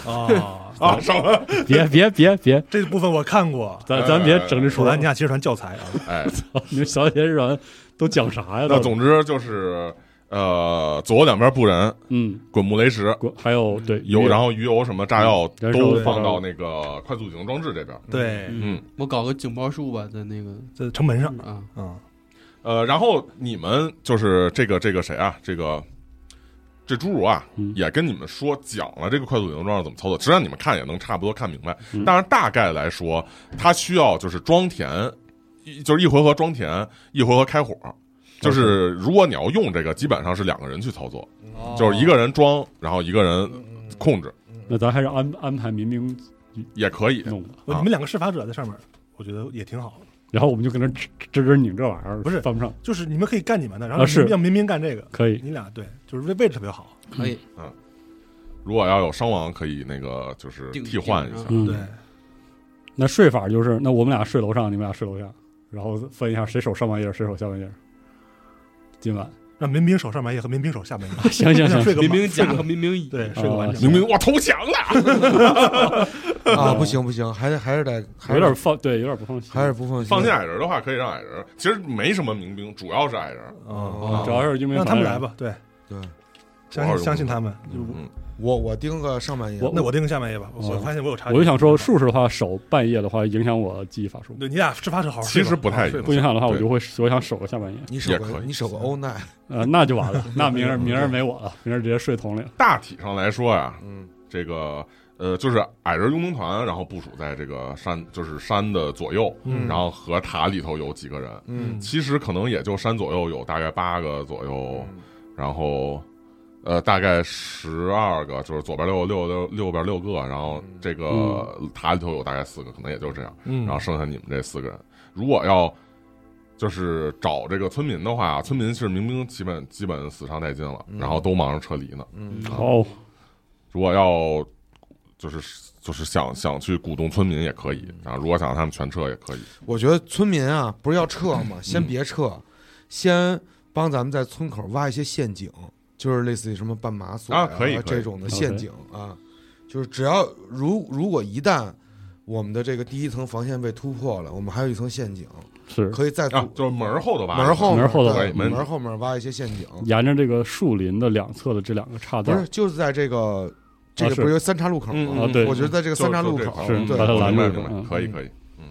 啊啊，什么？ 别别别别， 这部分我看过， 咱咱别整这出来楚兰尼，亚骑士团教材啊， 哎， 你们小铁人都讲啥呀？ 那总之就是呃，左右两边布人， 嗯， 滚木雷石， 过还有对油，然后鱼油什么炸药燃烧的都放到那个快速警示装置这边。 对， 嗯， 我搞个警报树吧，在那个在城门上啊， 啊， 呃，然后你们就是这个这个谁啊，这个这侏儒啊， 嗯也跟你们说讲了这个快速警示装置怎么操作，实际上你们看也能差不多看明白。 嗯但是大概来说，它需要就是装填，一就是一回合装填，一回合开火。就是如果你要用这个，基本上是两个人去操作， 哦就是一个人装，然后一个人控制那咱还是安安排民兵也可以。 弄的， 你们两个施法者在上面，我觉得也挺好的。 然后我们就跟那吱吱吱拧这玩意儿， 不是犯不上， 就是你们可以干你们的，然后啊是让民兵干这个， 可以。 你俩对，就是位位置特别好。 可以如果要有伤亡，可以那个就是定替换一下。 嗯， 对， 那睡法就是，那我们俩睡楼上，你们俩睡楼下，然后分一下谁守上半夜，谁守下半夜。今晚， 让民兵守上半夜和民兵守下半夜， 行行行， 睡个民兵甲睡个和民兵乙， 对，睡个完啊整。 明明我投降了， 啊，不行不行，还得还是得还是有点放，对，有点不放心， 还是不放心。 放进矮人的话可以让矮人，其实没什么民兵，主要是矮人。 啊， 主要是因为让他们来。吧，对， 对， 相信相信他们。就嗯， 我我盯个上半夜， 我那我定个下半夜吧， 哦我发现我有差距。 我就想说，术士的话守半夜的话，影响我记忆法术。 对你俩施法者好好睡吧， 其实不太好好睡吧不影响的话，我对就会我想守个下半夜。 你守也可以个你守个欧奈， 呃，那就完了，那明儿明儿没我了，明儿直接睡桶里了。 大体上来说呀， 嗯这个呃，就是矮人佣兵团，然后部署在这个山，就是山的左右， 嗯然后和塔里头有几个人， 嗯其实可能也就山左右有大概八个左右，然后呃大概十二个，就是左边六六六右边六个，然后这个塔里头有大概四个，可能也就这样， 嗯， 然后剩下你们这四个人，如果要就是找这个村民的话，村民是民兵基本基本死伤殆尽了，然后都忙着撤离呢。 嗯好， 如果要就是就是想想去鼓动村民也可以啊，如果想让他们全撤也可以。 我觉得村民啊，不是要撤吗？ 嗯先别撤，先帮咱们在村口挖一些陷阱，就是类似于什么绊马索啊可以可以这种的陷阱啊，就是只要如如果一旦我们的这个第一层防线被突破了，我们还有一层陷阱， 是可以再啊，就是门后头吧， 门后门后头对没问题门后面挖一些陷阱， 沿着这个树林的两侧的这两个岔道不是，就是在这个这个是不是有三岔路口嗯吗？ 啊，对， 我觉得在这个三岔路口是对把它拦住明白明白， 嗯可以可以。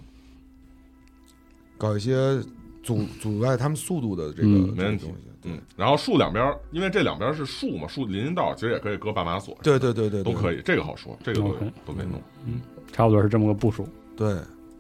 搞一些阻阻碍他们速度的这个嗯没问题这个东西，对嗯，然后树两边，因为这两边是树嘛，树林荫道其实也可以搁绊马索， 对对对对，以， 都可以，这个好说，这个都有 OK 都可以弄。 差不多是这么个部署。 对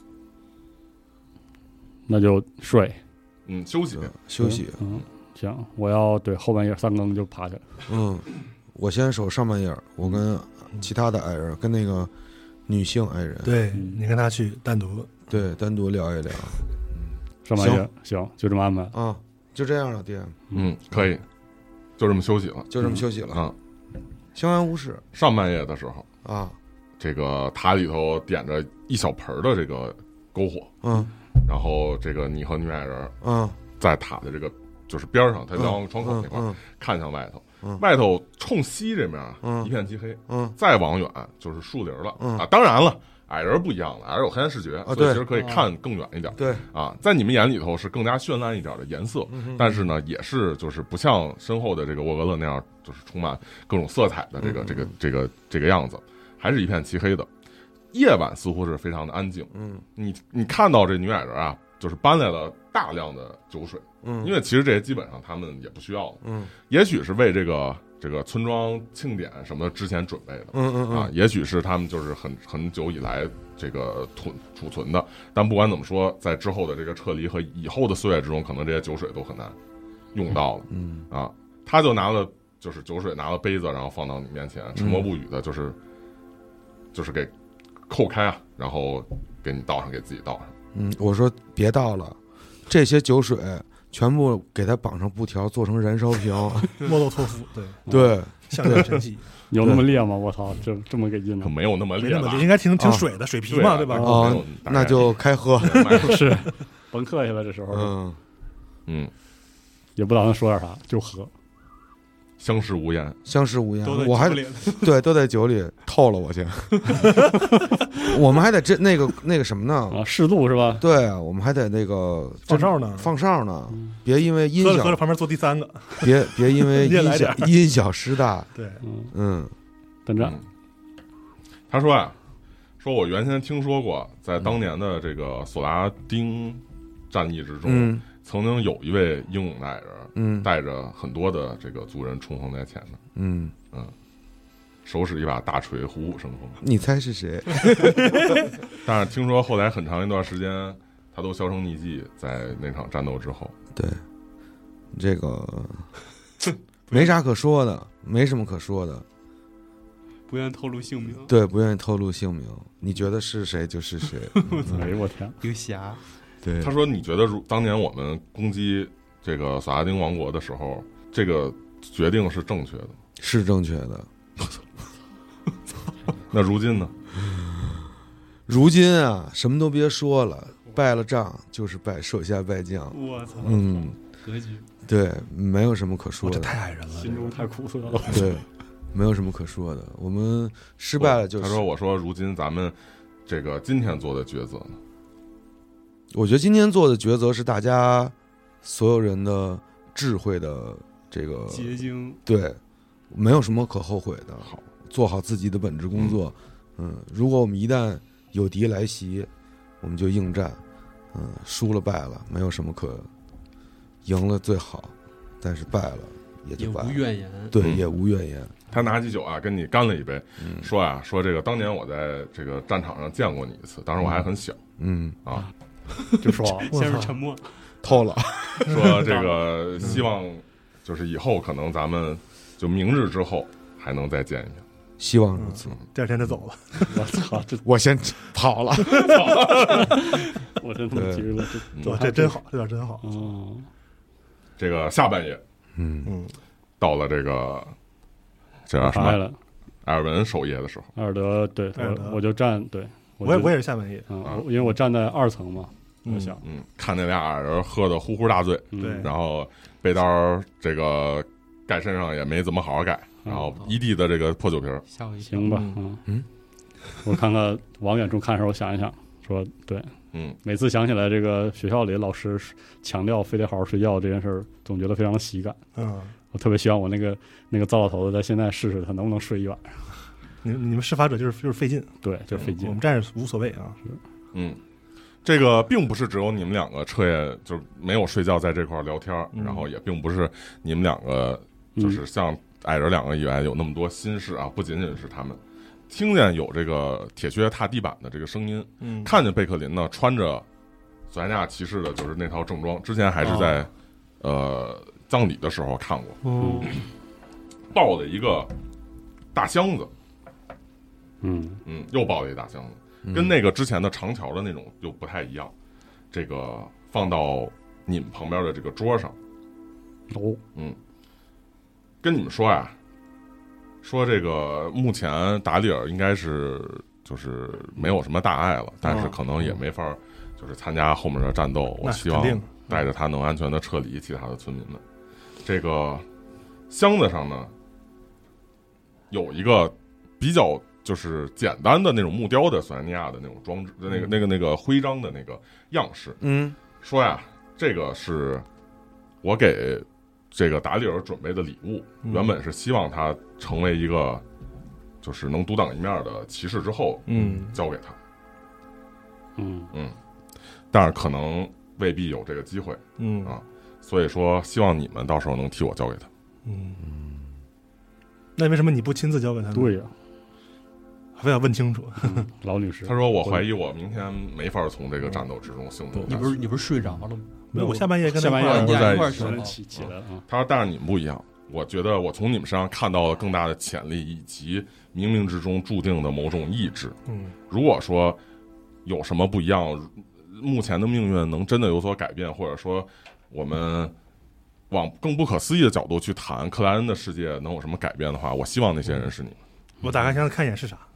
那就睡， 嗯，休息对休息， 嗯，行，我要对后半夜三更就爬起来。 嗯，我先守上半夜，我跟其他的矮人，跟那个女性矮人， 对嗯你跟他去单独， 对，单独聊一聊上半夜行，就这么安排。 啊，就这样了，爹， 嗯，可以，就这么休息了。 就这么休息了， 啊， 相安无事上半夜的时候， 啊， 这个塔里头点着一小盆儿的这个篝火， 嗯然后这个你和女矮人嗯， 在塔的这个就是边儿上，他瞭望窗口那块儿、 嗯看向外头， 嗯外头冲西这面啊、 嗯一片漆黑， 嗯再往远就是树林了、 嗯啊。当然了，矮人不一样了，矮人有黑暗视觉，所以啊对其实可以看更远一点。 对， 啊，在你们眼里头是更加绚烂一点的颜色， 嗯但是呢，也是就是不像身后的这个沃格勒那样，就是充满各种色彩的这个、 嗯这个这个这个样子，还是一片漆黑的。夜晚似乎是非常的安静， 嗯你你看到这女矮人啊，就是搬来了大量的酒水， 嗯， 因为其实这些基本上他们也不需要了， 嗯也许是为这个这个村庄庆典什么的之前准备的。 嗯嗯啊，也许是他们就是很很久以来这个囤储存的，但不管怎么说，在之后的这个撤离和以后的岁月之中，可能这些酒水都很难用到了嗯啊。他就拿了就是酒水，拿了杯子，然后放到你面前，沉默不语的，就是就是给扣开啊，然后给你倒上，给自己倒上。 嗯，我说别倒了，这些酒水全部给它绑上布条，做成燃烧瓶， 莫洛托夫，对， 对， 象征神器， 有那么烈吗？我操，这这么给劲呢？ 可没有那么烈吧没那么烈，？应该挺挺啊水的，水皮嘛，对吧？ 啊没有大概那就开喝， 是，甭客气了，这时候嗯嗯， 也不打算说点啥，就喝。 相视无言， 相视无言都在， 我还酒里对都在酒里透了我去。我们还得这那个那个什么呢？ 啊，适度是吧？ 对啊，我们还得那个放哨呢， 放哨呢，别因为音喝着喝着小， 旁边坐第三个， 别别因为音你也来点小音小失大。 对， 嗯， 嗯等着， 嗯他说啊，说我原先听说过，在当年的这个索拉丁战役之中， 嗯曾经有一位英勇的矮人， 嗯带着很多的这个族人冲锋在前面， 嗯， 手使一把大锤，虎虎生风。 你猜是谁？ 但是听说后来很长一段时间，他都销声匿迹，在那场战斗之后。 对，这个没啥可说的，没什么可说的。 不愿透露姓名， 对，不愿意透露姓名，你觉得是谁就是谁。 哎呦我天， 一个侠， 对， 他说：“你觉得如当年我们攻击这个索拉丁王国的时候，这个决定是正确的吗？ 是正确的。 那如今呢？ 如今啊，什么都别说了，败了仗就是败手下败将。 我操， 嗯， 格局， 对，没有什么可说我这的。 太矮人了， 心中太苦涩了。 对，没有什么可说的。我们失败了就是。 他说：“我说，如今咱们这个今天做的抉择呢？ 我觉得今天做的抉择是大家所有人的智慧的这个结晶， 对，没有什么可后悔的。 好， 做好自己的本职工作。嗯，如果我们一旦有敌来袭，我们就应战。嗯，输了败了，没有什么可，赢了最好，但是败了也也就败了。 无怨言。 对， 嗯也无怨言。 他拿起酒啊，跟你干了一杯， 嗯说啊，说这个当年我在这个战场上见过你一次，当时我还很小嗯， 啊， 就说先是沉默， 透了。 说这个希望就是以后可能咱们就明日之后还能再见一面。 希望如此。 第二天他走了， 我操，这我先跑了。 我真他妈急了，这哇，这真好，这点真好， 哦， 这个下半夜嗯嗯， 到了这个这叫什么来了， 埃尔文守夜的时候， 埃尔德，对埃尔德我我就站，对我就我也我也是下半夜， 嗯， 啊我因为我站在二层嘛，我嗯想， 嗯，看那俩人喝的呼呼大醉， 嗯对然后被刀这个盖身上也没怎么好好盖，然后一地的这个破酒瓶儿， 吓我一跳。 行吧， 嗯嗯嗯， 我看看往远处看的时候，我想一想，说对， 嗯， 每次想起来这个学校里老师强调非得好好睡觉这件事儿，总觉得非常的喜感。 嗯， 我特别希望我那个那个糟老头子在现在试试他能不能睡一晚上。 你你们施法者就是就是费劲， 对，就费劲我们。战士无所谓啊， 嗯，这个并不是只有你们两个彻夜就是没有睡觉在这块儿聊天儿， 嗯然后也并不是你们两个就是像矮人两个以外有那么多心事啊，不仅仅是他们听见有这个铁靴踏地板的这个声音， 嗯， 看见贝克林呢穿着索亚尼亚骑士的就是那套正装，之前还是在、呃葬礼的时候看过， 嗯抱了一个大箱子， 嗯嗯，又抱了一大箱子。 嗯跟那个之前的长条的那种又不太一样，这个放到你们旁边的这个桌上， 哦， 嗯，跟你们说呀，说这个目前达利尔应该是就是没有什么大碍了，但是可能也没法就是参加后面的战斗。我那希望肯定带着他能安全的撤离其他的村民们。这个箱子上呢有一个比较就是简单的那种木雕的索亚尼亚的那种装置，那个那个那个徽章的那个样式。 嗯说呀，这个是我给这个达利尔准备的礼物， 嗯原本是希望他成为一个就是能独当一面的骑士之后， 嗯交给他。 嗯嗯，但是可能未必有这个机会， 嗯啊所以说希望你们到时候能替我交给他。 嗯，那为什么你不亲自交给他呢？ 对呀、 非要问清楚。 嗯老女士， 他说：“我怀疑我明天没法从这个战斗之中幸存你下去。 不是你不是睡着了吗？ 没有，我下半夜跟他下半夜一块儿不是在一块儿一起睡着起起来了啊， 他说：“但是你们不一样，我觉得我从你们身上看到了更大的潜力，以及冥冥之中注定的某种意志。 嗯如果说有什么不一样，目前的命运能真的有所改变，或者说我们往更不可思议的角度去谈克莱恩的世界能有什么改变的话，我希望那些人是你们。 我打开箱子看一眼是啥？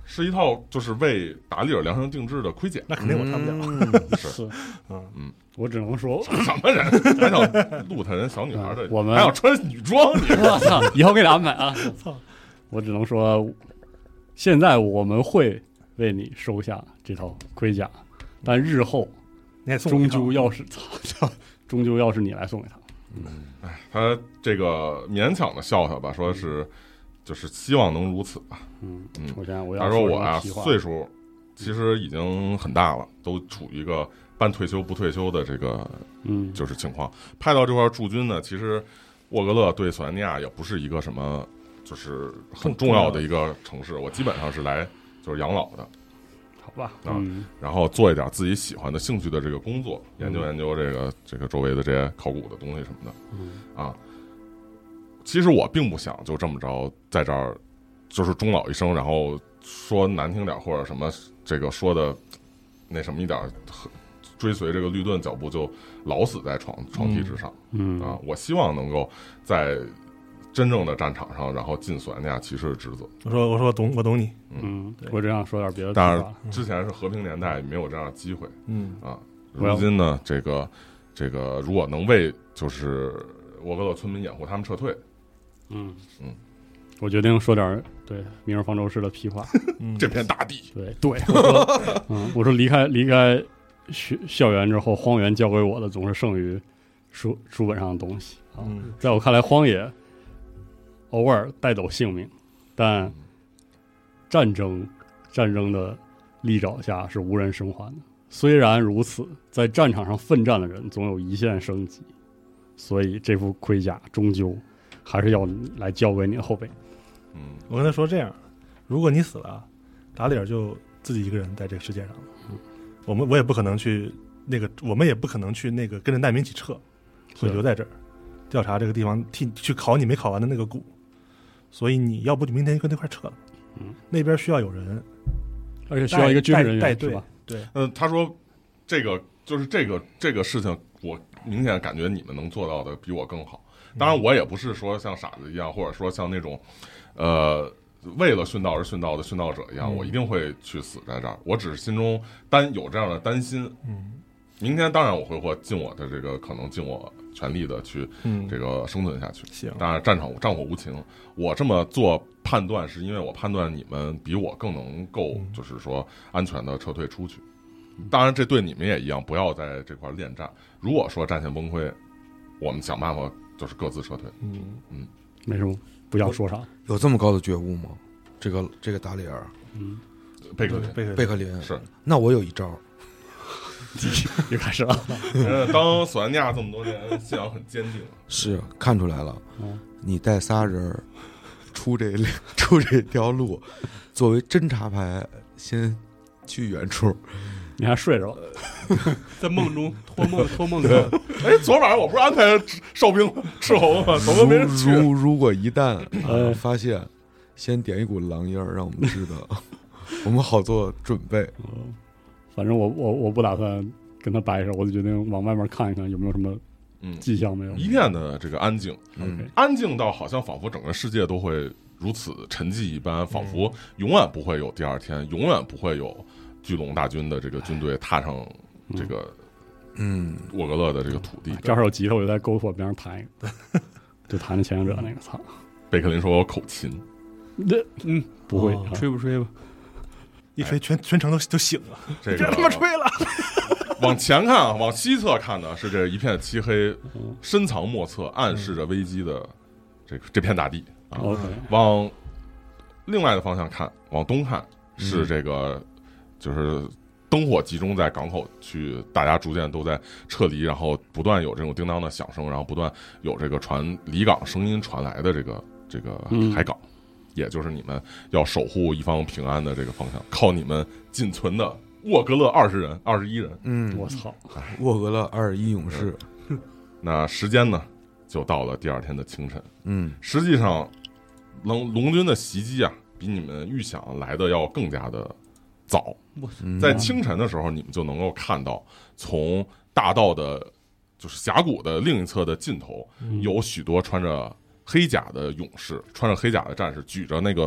是一套就是为达利尔量身定制的盔甲。 那肯定我穿不了。 嗯是， 是， 嗯嗯，我只能说， 什么人还想录他人小女孩的？ 我们还想穿女装？你我操，以后给你安排啊！操，我只能说，现在我们会为你收下这套盔甲，但日后你还送我一套终究要是操操，终究要是你来送给他。 他这个勉强的笑笑吧，说是就是希望能如此吧。 嗯嗯首先我要他说我啊， 说岁数其实已经很大了，都处于一个半退休不退休的这个嗯， 就是情况。派到这块驻军呢，其实沃格勒对索兰尼亚也不是一个什么就是很重要的一个城市，我基本上是来就是养老的。 好吧， 啊嗯然后做一点自己喜欢的兴趣的这个工作，研究研究这个这个周围的这些考古的东西什么的嗯啊。其实我并不想就这么着在这儿就是终老一生，然后说难听点或者什么这个说的那什么一点，追随这个律顿脚步就老死在床床梯之上嗯啊。我希望能够在真正的战场上，然后尽索兰尼亚骑士的职责。 我说我说我懂我懂你。 嗯对， 我只想说点别的当然话， 之前是和平年代，没有这样的机会。 嗯啊， 我要如今呢，这个这个如果能为就是沃格勒村民掩护他们撤退， 嗯嗯， 我决定说点对《明日方舟》式的屁话。 嗯， 这片大地， 对对，我说，嗯，我说离开离开学校园之后，荒原教给我的总是胜于书书本上的东西啊。 嗯在我看来，荒野偶尔带走性命，但战争战争的利爪下是无人生还的。虽然如此，在战场上奋战的人总有一线生机，所以这副盔甲终究还是要你来交给你的后辈。 嗯我跟他说这样，如果你死了，达里尔就自己一个人在这个世界上了。我们我也不可能去那个，我们也不可能去那个跟着难民一起撤，会留在这儿调查这个地方，替去考你没考完的那个古。所以你要不就明天就跟那块撤了。 嗯， 那边需要有人， 而且需要一个军事人带队员是吧？ 对， 嗯，他说这个就是这个这个事情，我明显感觉你们能做到的比我更好。当然，我也不是说像傻子一样，或者说像那种呃为了殉道而殉道的殉道者一样， 嗯我一定会去死在这儿。我只是心中担有这样的担心。 嗯明天当然我会或尽我的这个可能尽我全力的去嗯， 这个生存下去。 行， 当然，战场战火无情，我这么做判断是因为我判断你们比我更能够， 嗯就是说安全的撤退出去。当然，这对你们也一样，不要在这块恋战。如果说战线崩溃，我们想办法就是各自撤退。 嗯没什么，不想说啥。 有这么高的觉悟吗？这个这个达里尔嗯， 贝克林贝克贝克林是， 那我有一招， 又开始了。 呃当索兰尼亚这么多年，信仰很坚定。 是看出来了， 嗯你带仨人儿出这出这条路，作为侦察排先去远处， 你还睡着了？ 在梦中托梦托梦的， 哎，昨晚上我不是安排哨兵斥候吗？怎么没人去？ 如如果一旦、 哎啊、发现，先点一股狼烟儿，让我们知道，我们好做准备。 嗯，反正我我我不打算跟他掰扯，我就决定往外面看一看有没有什么嗯， 迹象没有。 一片的这个安静， 嗯， 安静到好像仿佛整个世界都会如此沉寂一般，仿佛永远不会有第二天，永远不会有巨龙大军的这个军队踏上这个嗯， 沃格勒的这个土地。 正好有吉他，我就在篝火边上弹一个，就弹着前行者那个，操， 贝克林说我口琴， 那嗯不会哦啊吹不吹吧？ 一吹全全程都都醒了， 这别个他妈吹了。 往前看啊，往西侧看呢是这一片漆黑嗯， 深藏莫测，暗示着危机的这个这片大地啊。 OK， 往另外的方向看，往东看是这个，就是灯火集中在港口区，大家逐渐都在撤离，然后不断有这种叮当的响声，然后不断有这个传离港声音传来的这个这个嗯海港，也就是你们要守护一方平安的这个方向，靠你们仅存的沃格勒二十人、二十一人。 嗯， 我操， 沃格勒二十一勇士， 那时间呢，就到了第二天的清晨。 嗯实际上，龙龙军的袭击啊，比你们预想来的要更加的早。 嗯， 在清晨的时候，你们就能够看到，从大道的，就是峡谷的另一侧的尽头， 嗯有许多穿着黑甲的勇士，穿着黑甲的战士，举着那个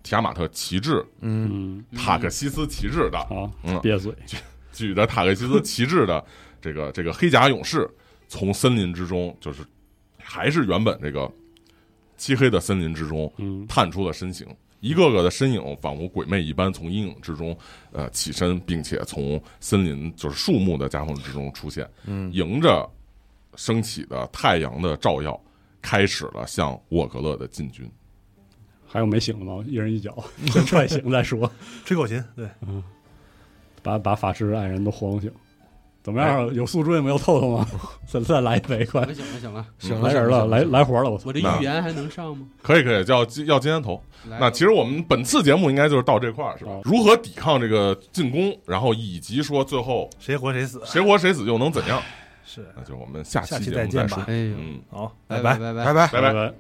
提亚马特旗帜， 嗯嗯， 塔克西斯旗帜的， 好， 嗯憋嘴， 举着塔克西斯旗帜的这个这个黑甲勇士，从森林之中，就是还是原本这个漆黑的森林之中， 嗯探出了身形。一个个的身影仿佛鬼魅一般从阴影之中呃起身，并且从森林就是树木的夹缝之中出现， 嗯， 迎着升起的太阳的照耀，开始了向沃格勒的进军。 还有没醒的吗？一人一脚，先踹醒再说。 吹口琴，对， 嗯，把把法师爱人都晃醒。怎么样？有宿醉没有透透吗？再再来一杯，快！ 行了行了， 行来人了，来来活了！我操！ 我这预言还能上吗？ 可以可以，叫要金烟头。那其实我们本次节目应该就是到这块儿，是吧？如何抵抗这个进攻，然后以及说最后谁活谁死， 谁活谁死又能怎样？ 是， 那就我们下下期期节目说再见吧。 哎呦， 嗯， 好， 拜拜拜拜拜拜。 拜拜。 拜。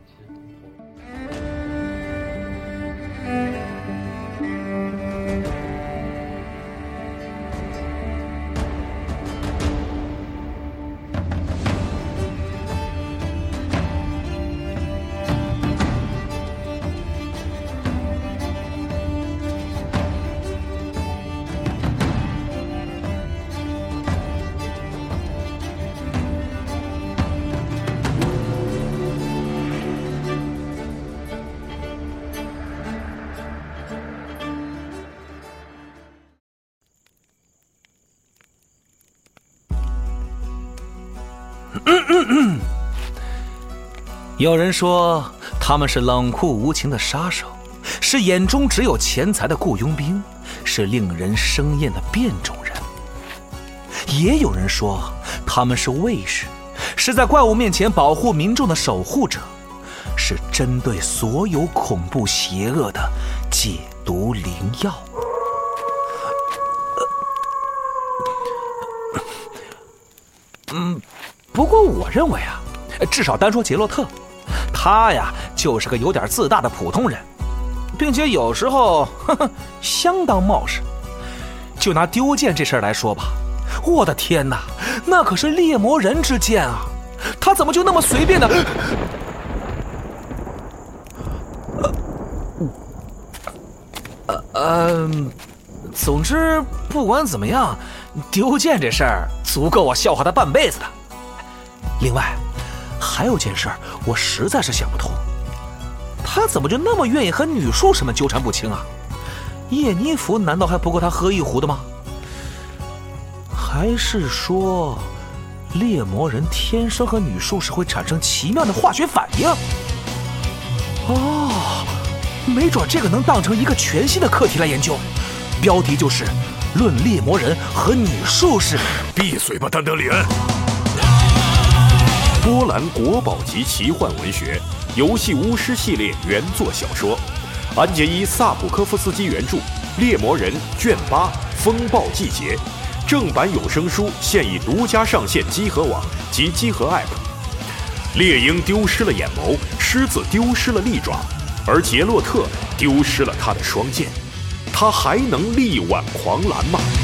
有人说他们是冷酷无情的杀手，是眼中只有钱财的雇佣兵，是令人生厌的变种人。也有人说他们是卫士，是在怪物面前保护民众的守护者，是针对所有恐怖邪恶的解毒灵药。嗯，不过我认为啊，至少单说杰洛特，他呀就是个有点自大的普通人，并且有时候呵呵相当冒失。就拿丢剑这事儿来说吧，我的天哪，那可是猎魔人之剑啊，他怎么就那么随便的？呃呃，总之不管怎么样，丢剑这事儿足够我笑话他半辈子的。另外还有件事儿我实在是想不通，他怎么就那么愿意和女术士们纠缠不清啊？叶尼弗难道还不够他喝一壶的吗？还是说猎魔人天生和女术士会产生奇妙的化学反应？哦，没准这个能当成一个全新的课题来研究，标题就是论猎魔人和女术士。 闭嘴吧，丹德里恩！波兰国宝级奇幻文学，游戏巫师系列原作小说，安杰伊·萨普科夫斯基原著，《猎魔人》卷八《风暴季节》，正版有声书现已独家上线机核网及机核 App。猎鹰丢失了眼眸，狮子丢失了利爪，而杰洛特丢失了他的双剑，他还能力挽狂澜吗？